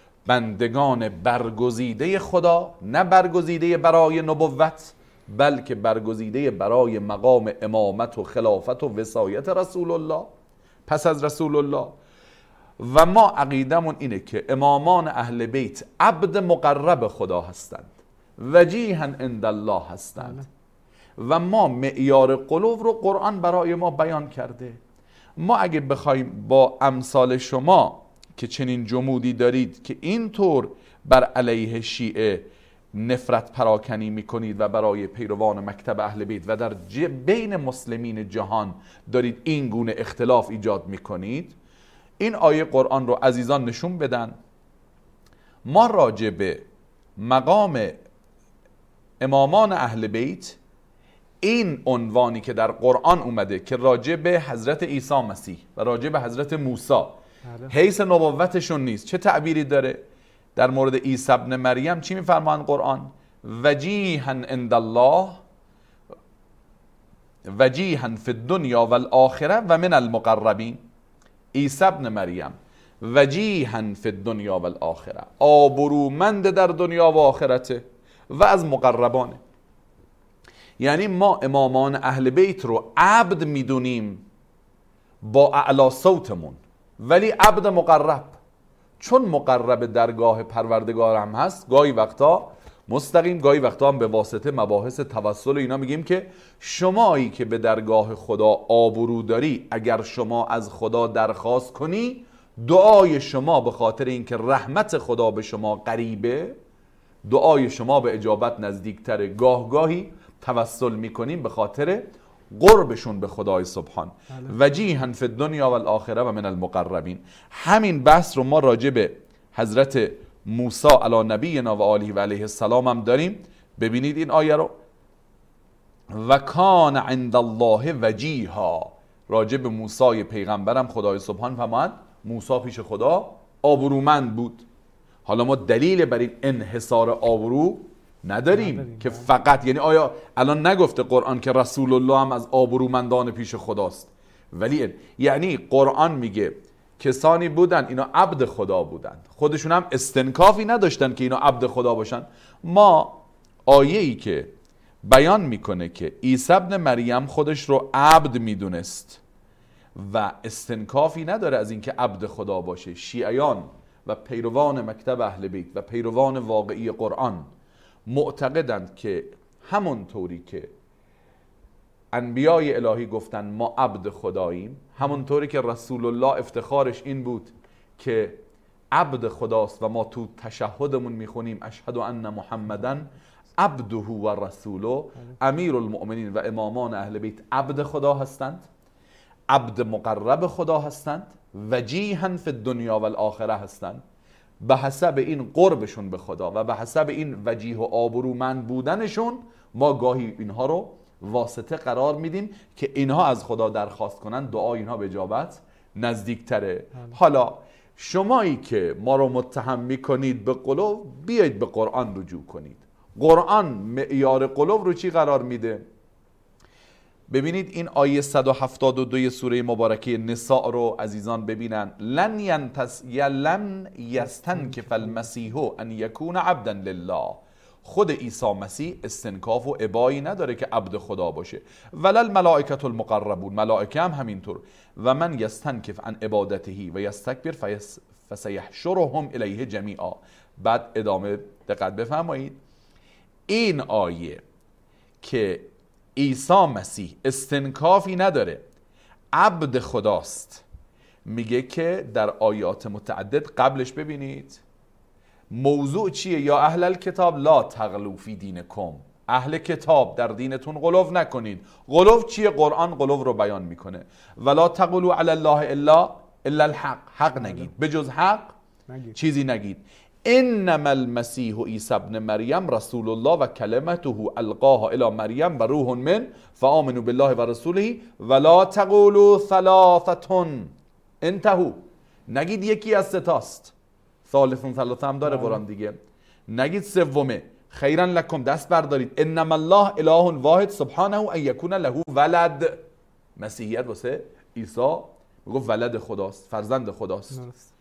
بندگان برگزیده خدا، نه برگزیده برای نبوت بلکه برگزیده برای مقام امامت و خلافت و وصایت رسول الله پس از رسول الله. و ما عقیدمون اینه که امامان اهل بیت عبد مقرب خدا هستند، وجیها عند الله هستند و ما معیار قلوب رو قرآن برای ما بیان کرده. ما اگه بخوایم با امثال شما که چنین جمودی دارید که اینطور بر علیه شیعه نفرت پراکنی میکنید و برای پیروان مکتب اهل بیت و در بین مسلمین جهان دارید این گونه اختلاف ایجاد میکنید، این آیه قرآن رو عزیزان نشون بدن. ما راجع به مقام امامان اهل بیت این عنوانی که در قرآن اومده که راجع به حضرت عیسی مسیح و راجع به حضرت موسی حیث نبوتشون نیست، چه تعبیری داره؟ در مورد عیسی ابن مریم چی میفرماند قرآن؟ وجیها عند الله وجیها فی الدنیا و الاخره و من المقربین. عیسی ابن مریم وجیها فی الدنیا و الاخره، آبرومند در دنیا و آخرته و از مقربانه. یعنی ما امامان اهل بیت رو عبد میدونیم با اعلا صوتمون، ولی عبد مقرب، چون مقرب درگاه پروردگار هم هست، گاهی وقتا مستقیم گاهی وقتا هم به واسطه مباحث توسل اینا میگیم که شمایی که به درگاه خدا آبرو داری، اگر شما از خدا درخواست کنی، دعای شما به خاطر اینکه رحمت خدا به شما قریبه، دعای شما به اجابت نزدیکتره. گاه گاهی توسل میکنیم به خاطر قربشون به خدای سبحان. وجیها فی الدنیا و الاخره و من المقربین. همین بحث رو ما راجع به حضرت موسی علی نبینا و آله و علیه السلام هم داریم. ببینید این آیه رو، و کان عند الله وجیها، راجع به موسی پیغمبرم خدای سبحان فرمود موسی پیش خدا آبرومند بود. حالا ما دلیل بر این انحصار آبرو نداریم, نداریم که فقط، یعنی آیا الان نگفته قرآن که رسول الله هم از آبرومندان پیش خداست؟ ولی یعنی قرآن میگه کسانی بودن اینا عبد خدا بودن، خودشون هم استنکافی نداشتن که اینا عبد خدا باشن. ما آیه‌ای که بیان میکنه که عیسی ابن مریم خودش رو عبد میدونست و استنکافی نداره از اینکه عبد خدا باشه، شیعیان و پیروان مکتب اهل بیت و پیروان واقعی قرآن معتقدند که همون طوری که انبیای الهی گفتن ما عبد خداییم، همون طوری که رسول الله افتخارش این بود که عبد خداست و ما تو تشهدمون میخونیم اشهد ان محمدن عبده و رسوله، امیر المؤمنین و امامان اهل بیت عبد خدا هستند، عبد مقرب خدا هستند، وجیها فی الدنیا و الاخره هستند. به حسب این قربشون به خدا و به حسب این وجیه و آبرومند بودنشون ما گاهی اینها رو واسطه قرار میدیم که اینها از خدا درخواست کنن، دعای اینها به اجابت نزدیکتره. حالا شمایی که ما رو متهم میکنید به قلوب، بیایید به قرآن رجوع کنید. قرآن معیار قلوب رو چی قرار میده؟ ببینید این آیه صد و هفتاد و دو سوره مبارکه نساء رو عزیزان ببینن. لن ینتس یلن یستنکف المسیح ان یکون عبدا لله. خود عیسی مسیح استنکاف و ابایی نداره که عبد خدا باشه. ولل ملائکه المقربون، ملائکه هم همینطور. و من یستنکف عن عبادته و یستکبر فسیحشرهم الیه جمیعا. بعد ادامه دقت بفرمایید، این آیه که عیسی مسیح استنکافی نداره، عبد خداست، میگه که در آیات متعدد قبلش ببینید موضوع چیه؟ یا اهل الکتاب لا تغلوا فی دینکم، اهل کتاب در دینتون غلو نکنید. غلو چیه؟ قرآن غلو رو بیان میکنه. ولا تقولوا علی الله الا الا الحق، حق نگید، به جز حق نگید. چیزی نگید. انما المسیح عیسی ابن مریم رسول الله و کلمته القاها الی مریم و روح من فآمنوا بالله و رسوله ولا تقولوا ثلاثه انتهوا، نگید یکی از ستاست، ثالث ثلاثه هم داره قرآن دیگه، نگید سومه، خیرا لکم، دست بردارید. انما الله اله واحد سبحانه ان یکون له ولد. مسیحیت واسه عیسی میگفت ولد خداست، فرزند خداست.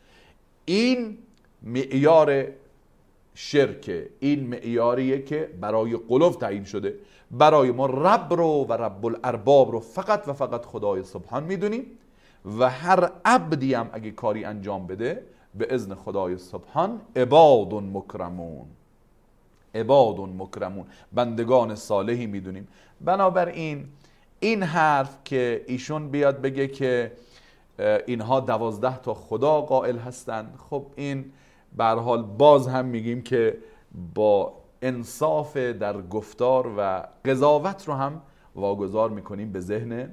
این معیار شرکه، این معیاریه که برای قلوب تعیین شده. برای ما رب رو و رب الارباب رو فقط و فقط خدای سبحان میدونیم و هر عبدی هم اگه کاری انجام بده به اذن خدای سبحان عباد مکرمون، عباد مکرمون، بندگان صالحی میدونیم. بنابراین این حرف که ایشون بیاد بگه که اینها دوازده تا خدا قائل هستند، خب این به هر حال باز هم میگیم که با انصاف در گفتار و قضاوت رو هم واگذار میکنیم به ذهن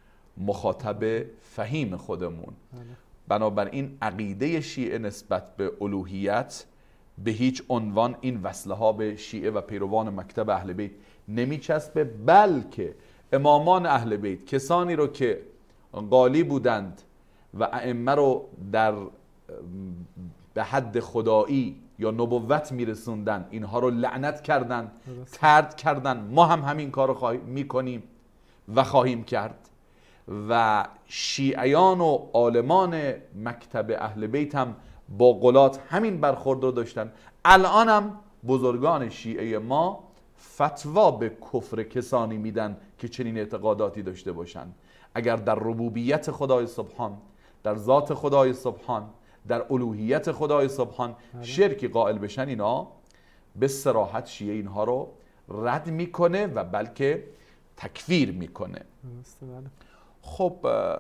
مخاطب فهیم خودمون. بنابراین عقیده شیعه نسبت به الوهیت به هیچ عنوان این وصله ها به شیعه و پیروان مکتب اهل بیت نمیچسبه، بلکه امامان اهل بیت کسانی رو که قالی بودند و ائمه رو در به حد خدایی یا نبوت میرسوندن اینها رو لعنت کردن، طرد کردن. ما هم همین کار رو میکنیم و خواهیم کرد. و شیعیان و عالمان مکتب اهل بیت هم با غلات همین برخورد رو داشتن. الان هم بزرگان شیعه ما فتوا به کفر کسانی میدن که چنین اعتقاداتی داشته باشند. اگر در ربوبیت خدای سبحان، در ذات خدای سبحان، در الوهیت خدای سبحان شرکی قائل بشن، اینا به صراحت شیعه اینها رو رد میکنه و بلکه تکفیر میکنه. خب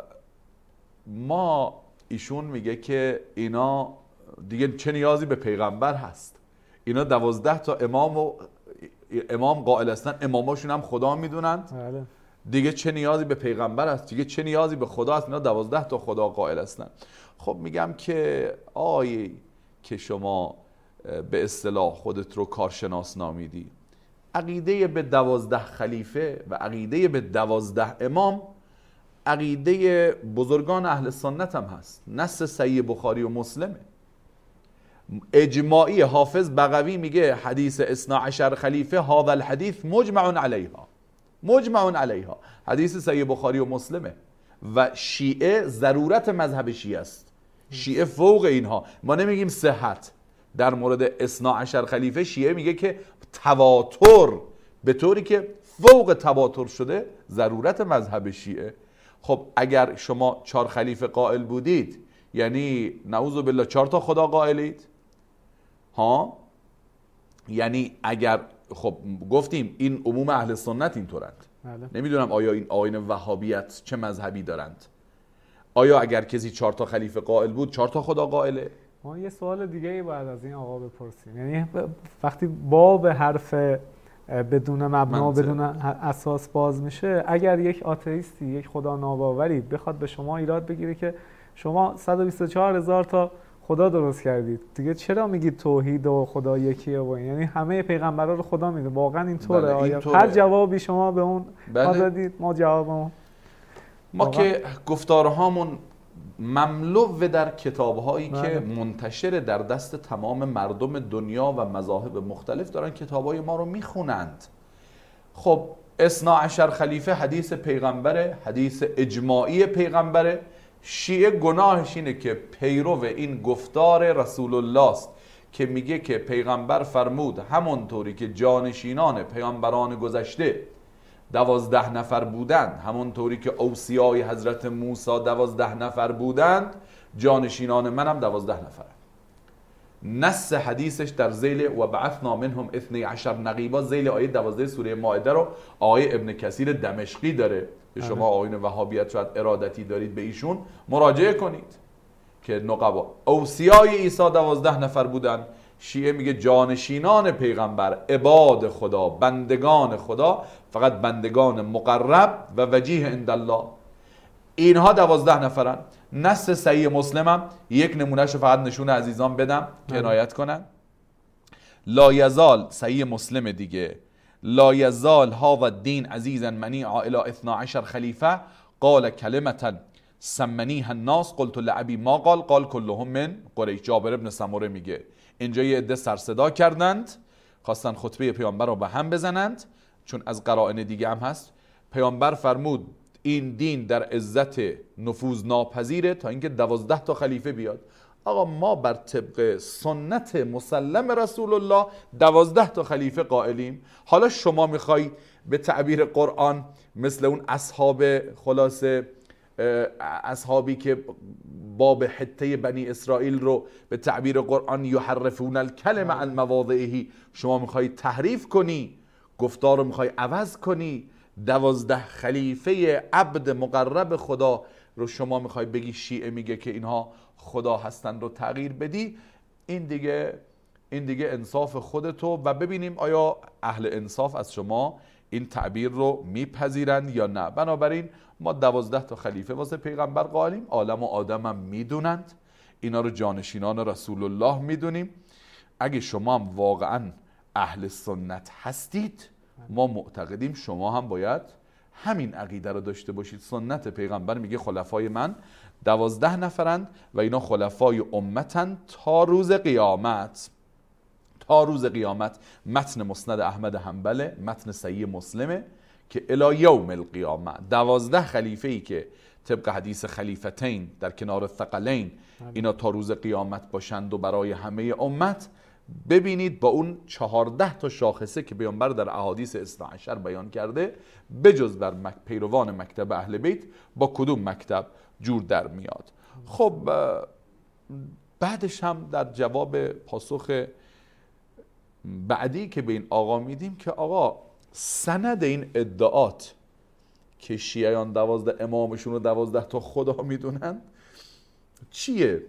ما ایشون میگه که اینا دیگه چه نیازی به پیغمبر هست، اینا دوازده تا امام و امام قائل هستن، اماماشون هم خدا میدونند، دیگه چه نیازی به پیغمبر هست، دیگه چه نیازی به خدا هست، اینا دوازده تا خدا قائل هستن. خب میگم که آیه که شما به اصطلاح خودت رو کارشناس نامیدی، عقیده به دوازده خلیفه و عقیده به دوازده امام عقیده بزرگان اهل سنت هم هست. نص صحیح بخاری و مسلمه، اجماعی. حافظ بغوی میگه حدیث اثنا عشر خلیفه هذا الحدیث مجمع علیها، مجمع علیها، حدیث صحیح بخاری و مسلمه. و شیعه ضرورت مذهب شیعه است، شیعه فوق اینها. ما نمیگیم صحت در مورد اثنا عشر خلیفه، شیعه میگه که تواتر، به طوری که فوق تواتر شده، ضرورت مذهب شیعه. خب اگر شما چهار خلیفه قائل بودید، یعنی نعوذ بالله چهار تا خدا قائلید ها؟ یعنی اگر، خب گفتیم این عموم اهل سنت اینطورند. نمیدونم آیا این آیین وهابیت چه مذهبی دارند. آیا اگر کسی چهار تا خلیفه قائل بود چهار تا خدا قائله؟ ما یه سوال دیگه ای بعد از این آقا بپرسیم. یعنی وقتی باب حرف بدون مبنا و بدون اساس باز میشه، اگر یک آتئیستی، یک خدا ناباوری بخواد به شما ایراد بگیره که شما صد و بیست و چهار هزار تا خدا درست کردید، دیگه چرا میگید توحید و خدا یکیه و این؟ یعنی همه پیغمبرا رو خدا میده، واقعا اینطوره؟ بله، آیا این هر جوابی شما به اون بله. دادید ما جوابمون؟ ما واقعا که گفتارهامون مملو در کتابهایی بله. که منتشر در دست تمام مردم دنیا و مذاهب مختلف دارن کتابهای ما رو میخونند. خب اثنا عشر خلیفه حدیث پیغمبره، حدیث اجماعی پیغمبره. شیعه گناهش اینه که پیرو این گفتار رسول الله است که میگه که پیغمبر فرمود همونطوری که جانشینان پیغمبران گذشته دوازده نفر بودند، همونطوری که اوصیای حضرت موسی دوازده نفر بودند، جانشینان منم دوازده نفرم. نص حدیثش در ذیل و بعثنا منهم اثنی عشر نقیبا، ذیل آیه دوازده سوره مائده رو آیه ابن کثیر دمشقی داره. به شما آیین وهابیت شاید ارادتی دارید به ایشون مراجعه کنید که نقبا اوصیای عیسی دوازده نفر بودن. شیعه میگه جانشینان پیغمبر، عباد خدا، بندگان خدا، فقط بندگان مقرب و وجیه عند الله، اینها دوازده نفرن. نص صحیح مسلم هم یک نمونهش رو فقط نشون عزیزان بدم که عنایت کنن. لا یزال، صحیح مسلم دیگه، لا یزال ها و دین عزیزا منیعا الی اثنا عشر خلیفه قال کلمتا سمنیها الناس قلت لعبی ما قال قال كلهم من قریش. جابر ابن سمره میگه اینجا یه عده سر صدا کردند، خواستن خطبه پیامبر رو به هم بزنند، چون از قرائن دیگه هم هست. پیامبر فرمود این دین در عزت نفوذ ناپذیره تا اینکه دوازده تا خلیفه بیاد. آقا ما بر طبق سنت مسلم رسول الله دوازده تا خلیفه قائلیم. حالا شما میخوای به تعبیر قرآن مثل اون اصحاب، خلاصه اصحابی که باب حته بنی اسرائیل رو به تعبیر قرآن یحرفون الکلم عن مواضعه، شما میخوای تحریف کنی، گفتار رو میخوای عوض کنی، دوازده خلیفه عبد مقرب خدا رو شما میخوای بگی شیعه میگه که اینها خدا هستن رو تغییر بدی. این دیگه این دیگه انصاف خودتو و ببینیم آیا اهل انصاف از شما این تعبیر رو میپذیرند یا نه. بنابراین ما دوازده تا خلیفه واسه پیغمبر قائلیم، عالم و آدم هم میدونند، اینا رو جانشینان رسول الله میدونیم. اگه شما هم واقعا اهل سنت هستید، ما معتقدیم شما هم باید همین عقیده رو داشته باشید. سنت پیغمبر میگه خلفای من دوازده نفرند و اینا خلفای امتن تا روز قیامت. تا روز قیامت. متن مسند احمد حنبل، متن صحیح مسلمه که الی یوم القیامه دوازده خلیفه ای که طبق حدیث خلیفتین در کنار الثقلین اینا تا روز قیامت باشند و برای همه امت. ببینید با اون چهارده تا شاخصه که پیامبر در احادیث اثنا عشر بیان کرده، بجز بر مک... پیروان مکتب اهل بیت با کدوم مکتب جور در میاد. خب بعدش هم در جواب پاسخ بعدی که به این آقا میدیم که آقا سند این ادعات که شیعیان دوازده امامشون رو دوازده تا خدا میدونن چیه؟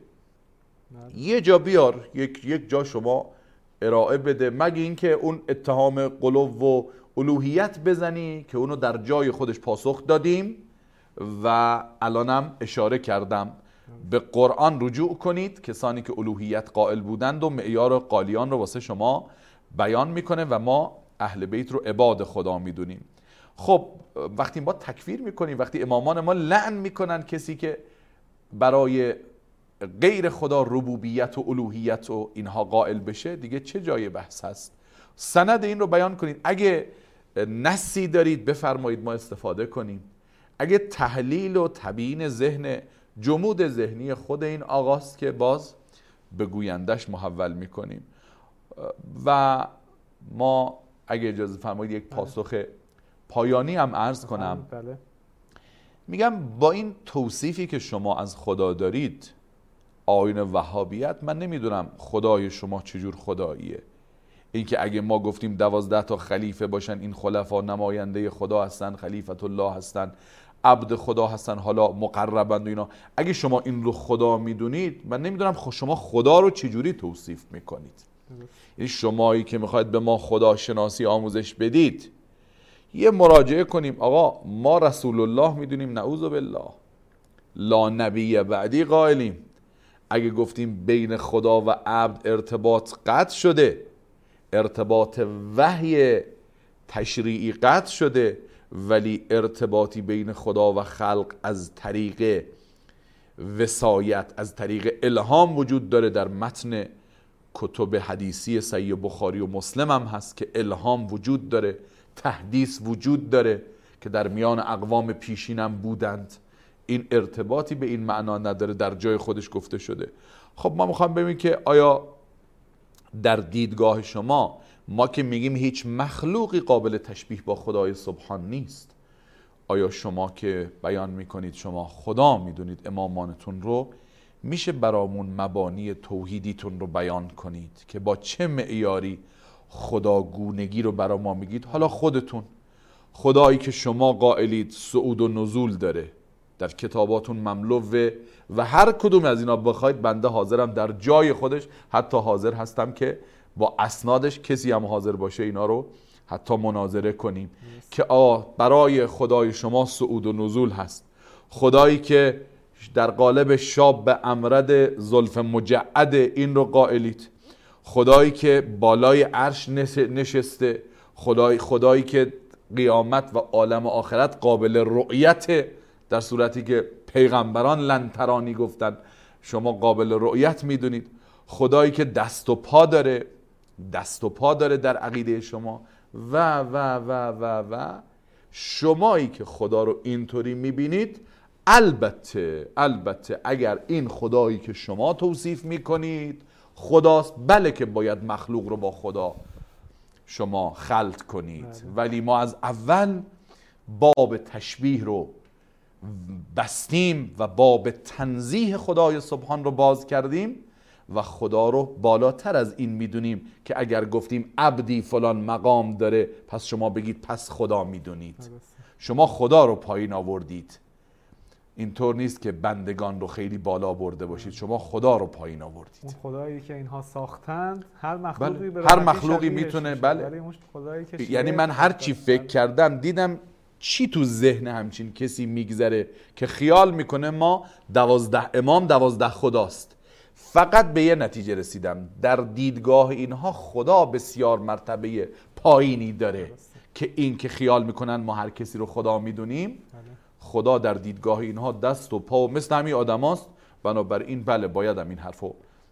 یه جا بیار، یک, یک جا شما ارائه بده، مگه اینکه اون اتهام قلو و الوهیت بزنی که اونو در جای خودش پاسخ دادیم و الانم اشاره کردم به قرآن رجوع کنید. کسانی که الوهیت قائل بودند و معیار قالیان رو واسه شما بیان میکنه و ما اهل بیت رو عباد خدا میدونیم. خب وقتی ما تکفیر میکنیم، وقتی امامان ما لعن میکنن کسی که برای غیر خدا ربوبیت و الوهیت و اینها قائل بشه، دیگه چه جای بحث هست؟ سند این رو بیان کنید. اگه نصی دارید بفرمایید ما استفاده کنیم. اگه تحلیل و تبیین ذهن جمود ذهنی خود این آقاست که باز به گویندش محول میکنیم. و ما اگه اجازه فرمایید یک پاسخ پایانی هم عرض کنم. بله. میگم با این توصیفی که شما از خدا دارید، آیین وهابیت، من نمیدونم خدای شما چجور خداییه. اینکه اگه ما گفتیم دوازده تا خلیفه باشن، این خلفا نماینده خدا هستن، خلیفت الله هستن، عبد خدا هستن، حالا مقربند و اینا، اگه شما این رو خدا میدونید، من نمیدونم شما خدا رو چجوری توصیف میکنید. یعنی شمایی که میخواید به ما خدا شناسی آموزش بدید، یه مراجعه کنیم. آقا ما رسول الله میدونیم، نعوذ بالله، لا نبی بعدی قائلیم. اگه گفتیم بین خدا و عبد ارتباط قطع شده، ارتباط وحی تشریعی قطع شده، ولی ارتباطی بین خدا و خلق از طریق وصایت، از طریق الهام وجود داره. در متن کتب حدیثی صحیح بخاری و مسلم هم هست که الهام وجود داره، تحدیث وجود داره که در میان اقوام پیشینم بودند. این ارتباطی به این معنا نداره، در جای خودش گفته شده. خب ما میخوام ببینیم که آیا در دیدگاه شما، ما که میگیم هیچ مخلوقی قابل تشبیه با خدای سبحان نیست، آیا شما که بیان میکنید شما خدا میدونید امامانتون رو، میشه برامون مبانی توحیدیتون رو بیان کنید که با چه معیاری خداگونگی رو برا ما میگید؟ حالا خودتون، خدایی که شما قائلید صعود و نزول داره، در کتاباتون مملوه و هر کدوم از اینا بخواید بنده حاضرم در جای خودش، حتی حاضر هستم که با اسنادش کسی هم حاضر باشه اینا رو حتی مناظره کنیم که آ برای خدای شما صعود و نزول هست. خدایی که در قالب شاب به امرد زلف مجعد این رو قائلید، خدایی که بالای عرش نشسته، خدای خدایی که قیامت و عالم آخرت قابل رؤیت، در صورتی که پیغمبران لن ترانی گفتن، شما قابل رؤیت میدونید. خدایی که دست و پا داره، دست و پا داره در عقیده شما و و و و و شمایی که خدا رو اینطوری میبینید. البته البته اگر این خدایی که شما توصیف میکنید خداست، بله که باید مخلوق رو با خدا شما خلط کنید، ولی ما از اول باب تشبیه رو بستیم و باب تنزیه خدای سبحان رو باز کردیم و خدا رو بالاتر از این میدونیم که اگر گفتیم عبدی فلان مقام داره، پس شما بگید پس خدا میدونید. شما خدا رو پایین آوردید. اینطور نیست که بندگان رو خیلی بالا برده باشید، شما خدا رو پایین آوردید. اون خدایی که اینها ساختند هر مخلوقی بله. هر مخلوقی میتونه، بله. که یعنی من هر چی فکر کردم دیدم چی تو ذهن همچین کسی میگذره که خیال میکنه ما دوازده امام دوازده خداست. فقط به یه نتیجه رسیدم، در دیدگاه اینها خدا بسیار مرتبه پایینی داره که این که خیال میکنن ما هر کسی رو خدا میدونیم. خدا در دیدگاه اینها دست و پا و مثل همین آدم هاست. بنابراین بله باید هم این حرف رو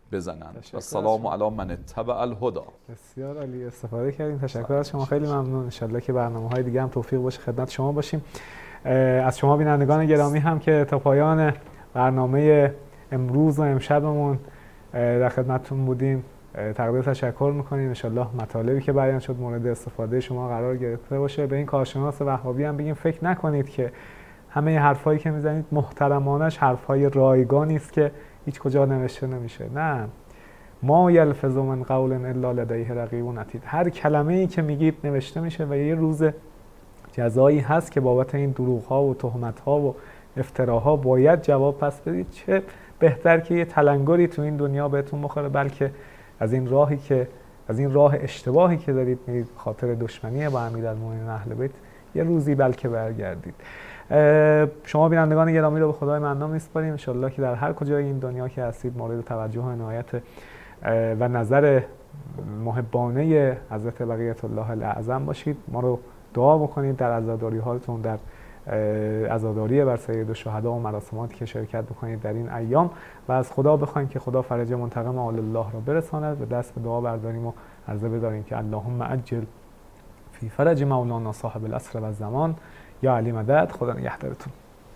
بزنند. و السلام علی من اتبع الهدی. بسیار عالی، استفاده کردیم. تشکر از شما، خیلی ممنون. ان شاءالله که برنامه‌های دیگه هم توفیق باشه خدمت شما باشیم. از شما بینندگان گرامی هم که تا پایان برنامه امروز و امشبمون در خدمتتون بودیم تقدیر تشکر میکنیم. ان شاءالله مطالبی که بیان شد مورد استفاده شما قرار گرفته باشه. به این کارشناس وهابی هم بگیم فکر نکنید که همه حرفایی که میزنید محترمانش حرفای رایگانی است که هیچ کجا نوشته نمیشه. نه، ما یلفظ من قول الا لدیه رقیب عتید. هر کلمه‌ای که میگید نوشته میشه و یه روز جزایی هست که بابت این دروغ‌ها و تهمت‌ها و افتراها باید جواب پس بدید. چه بهتر که یه تلنگری تو این دنیا بهتون بخوره، بلکه از این راهی که از این راه اشتباهی که دارید میرید خاطر دشمنی با امیرالمومنین اهل بیت یه روزی بلکه برگردید. شما بینندگان گرامی رو به خدای منان میسپاریم. ان شاءالله که در هر کجای این دنیا که هستید مورد توجه و عنایت و نظر محبانه حضرت بقیت الله الاعظم باشید. ما رو دعا بکنید در عزاداری هاتون، در عزاداری بر سید الشهدا و مراسماتی که شرکت بکنید در این ایام و از خدا بخوایم که خدا فرج منتقم آل الله را برساند. به دست به دعا برداریم و عرضه بداریم که اللهم عجل فی فرج مولانا صاحب العصر و الزمان. یا علی مدد. خدا نگهدارتون.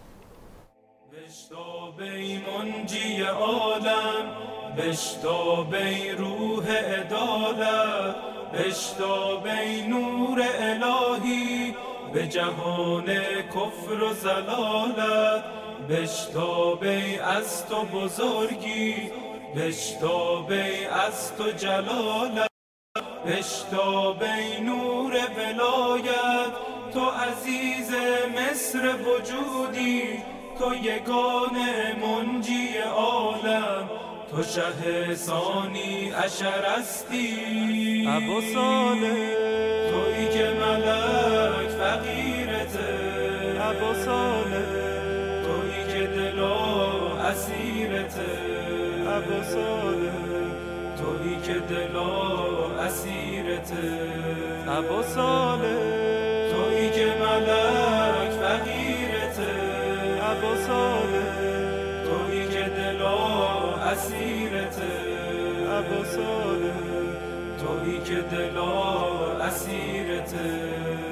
بشتاب ای منجی عالم، بشتاب ای روح عدالت، بشتاب ای نور الهی به جهان کفر و ضلالت، بشتاب ای از تو بزرگی، بشتاب ای از تو جلالت، بشتاب ای نور ولایت، تو عزیز مصر وجودی، تو یگانه منجی عالم، تو شه ثانی عشر هستی. ابو صالح تویی که ملک فقیرته، ابو صالح تویی که دلا اسیرته، ابو صالح تویی که دلا اسیرته، ابو صالح تویی که ملک فقیرته، ابو صالح تویی که دلا اسیرته، ابو صالح تویی که دلا اسیرته.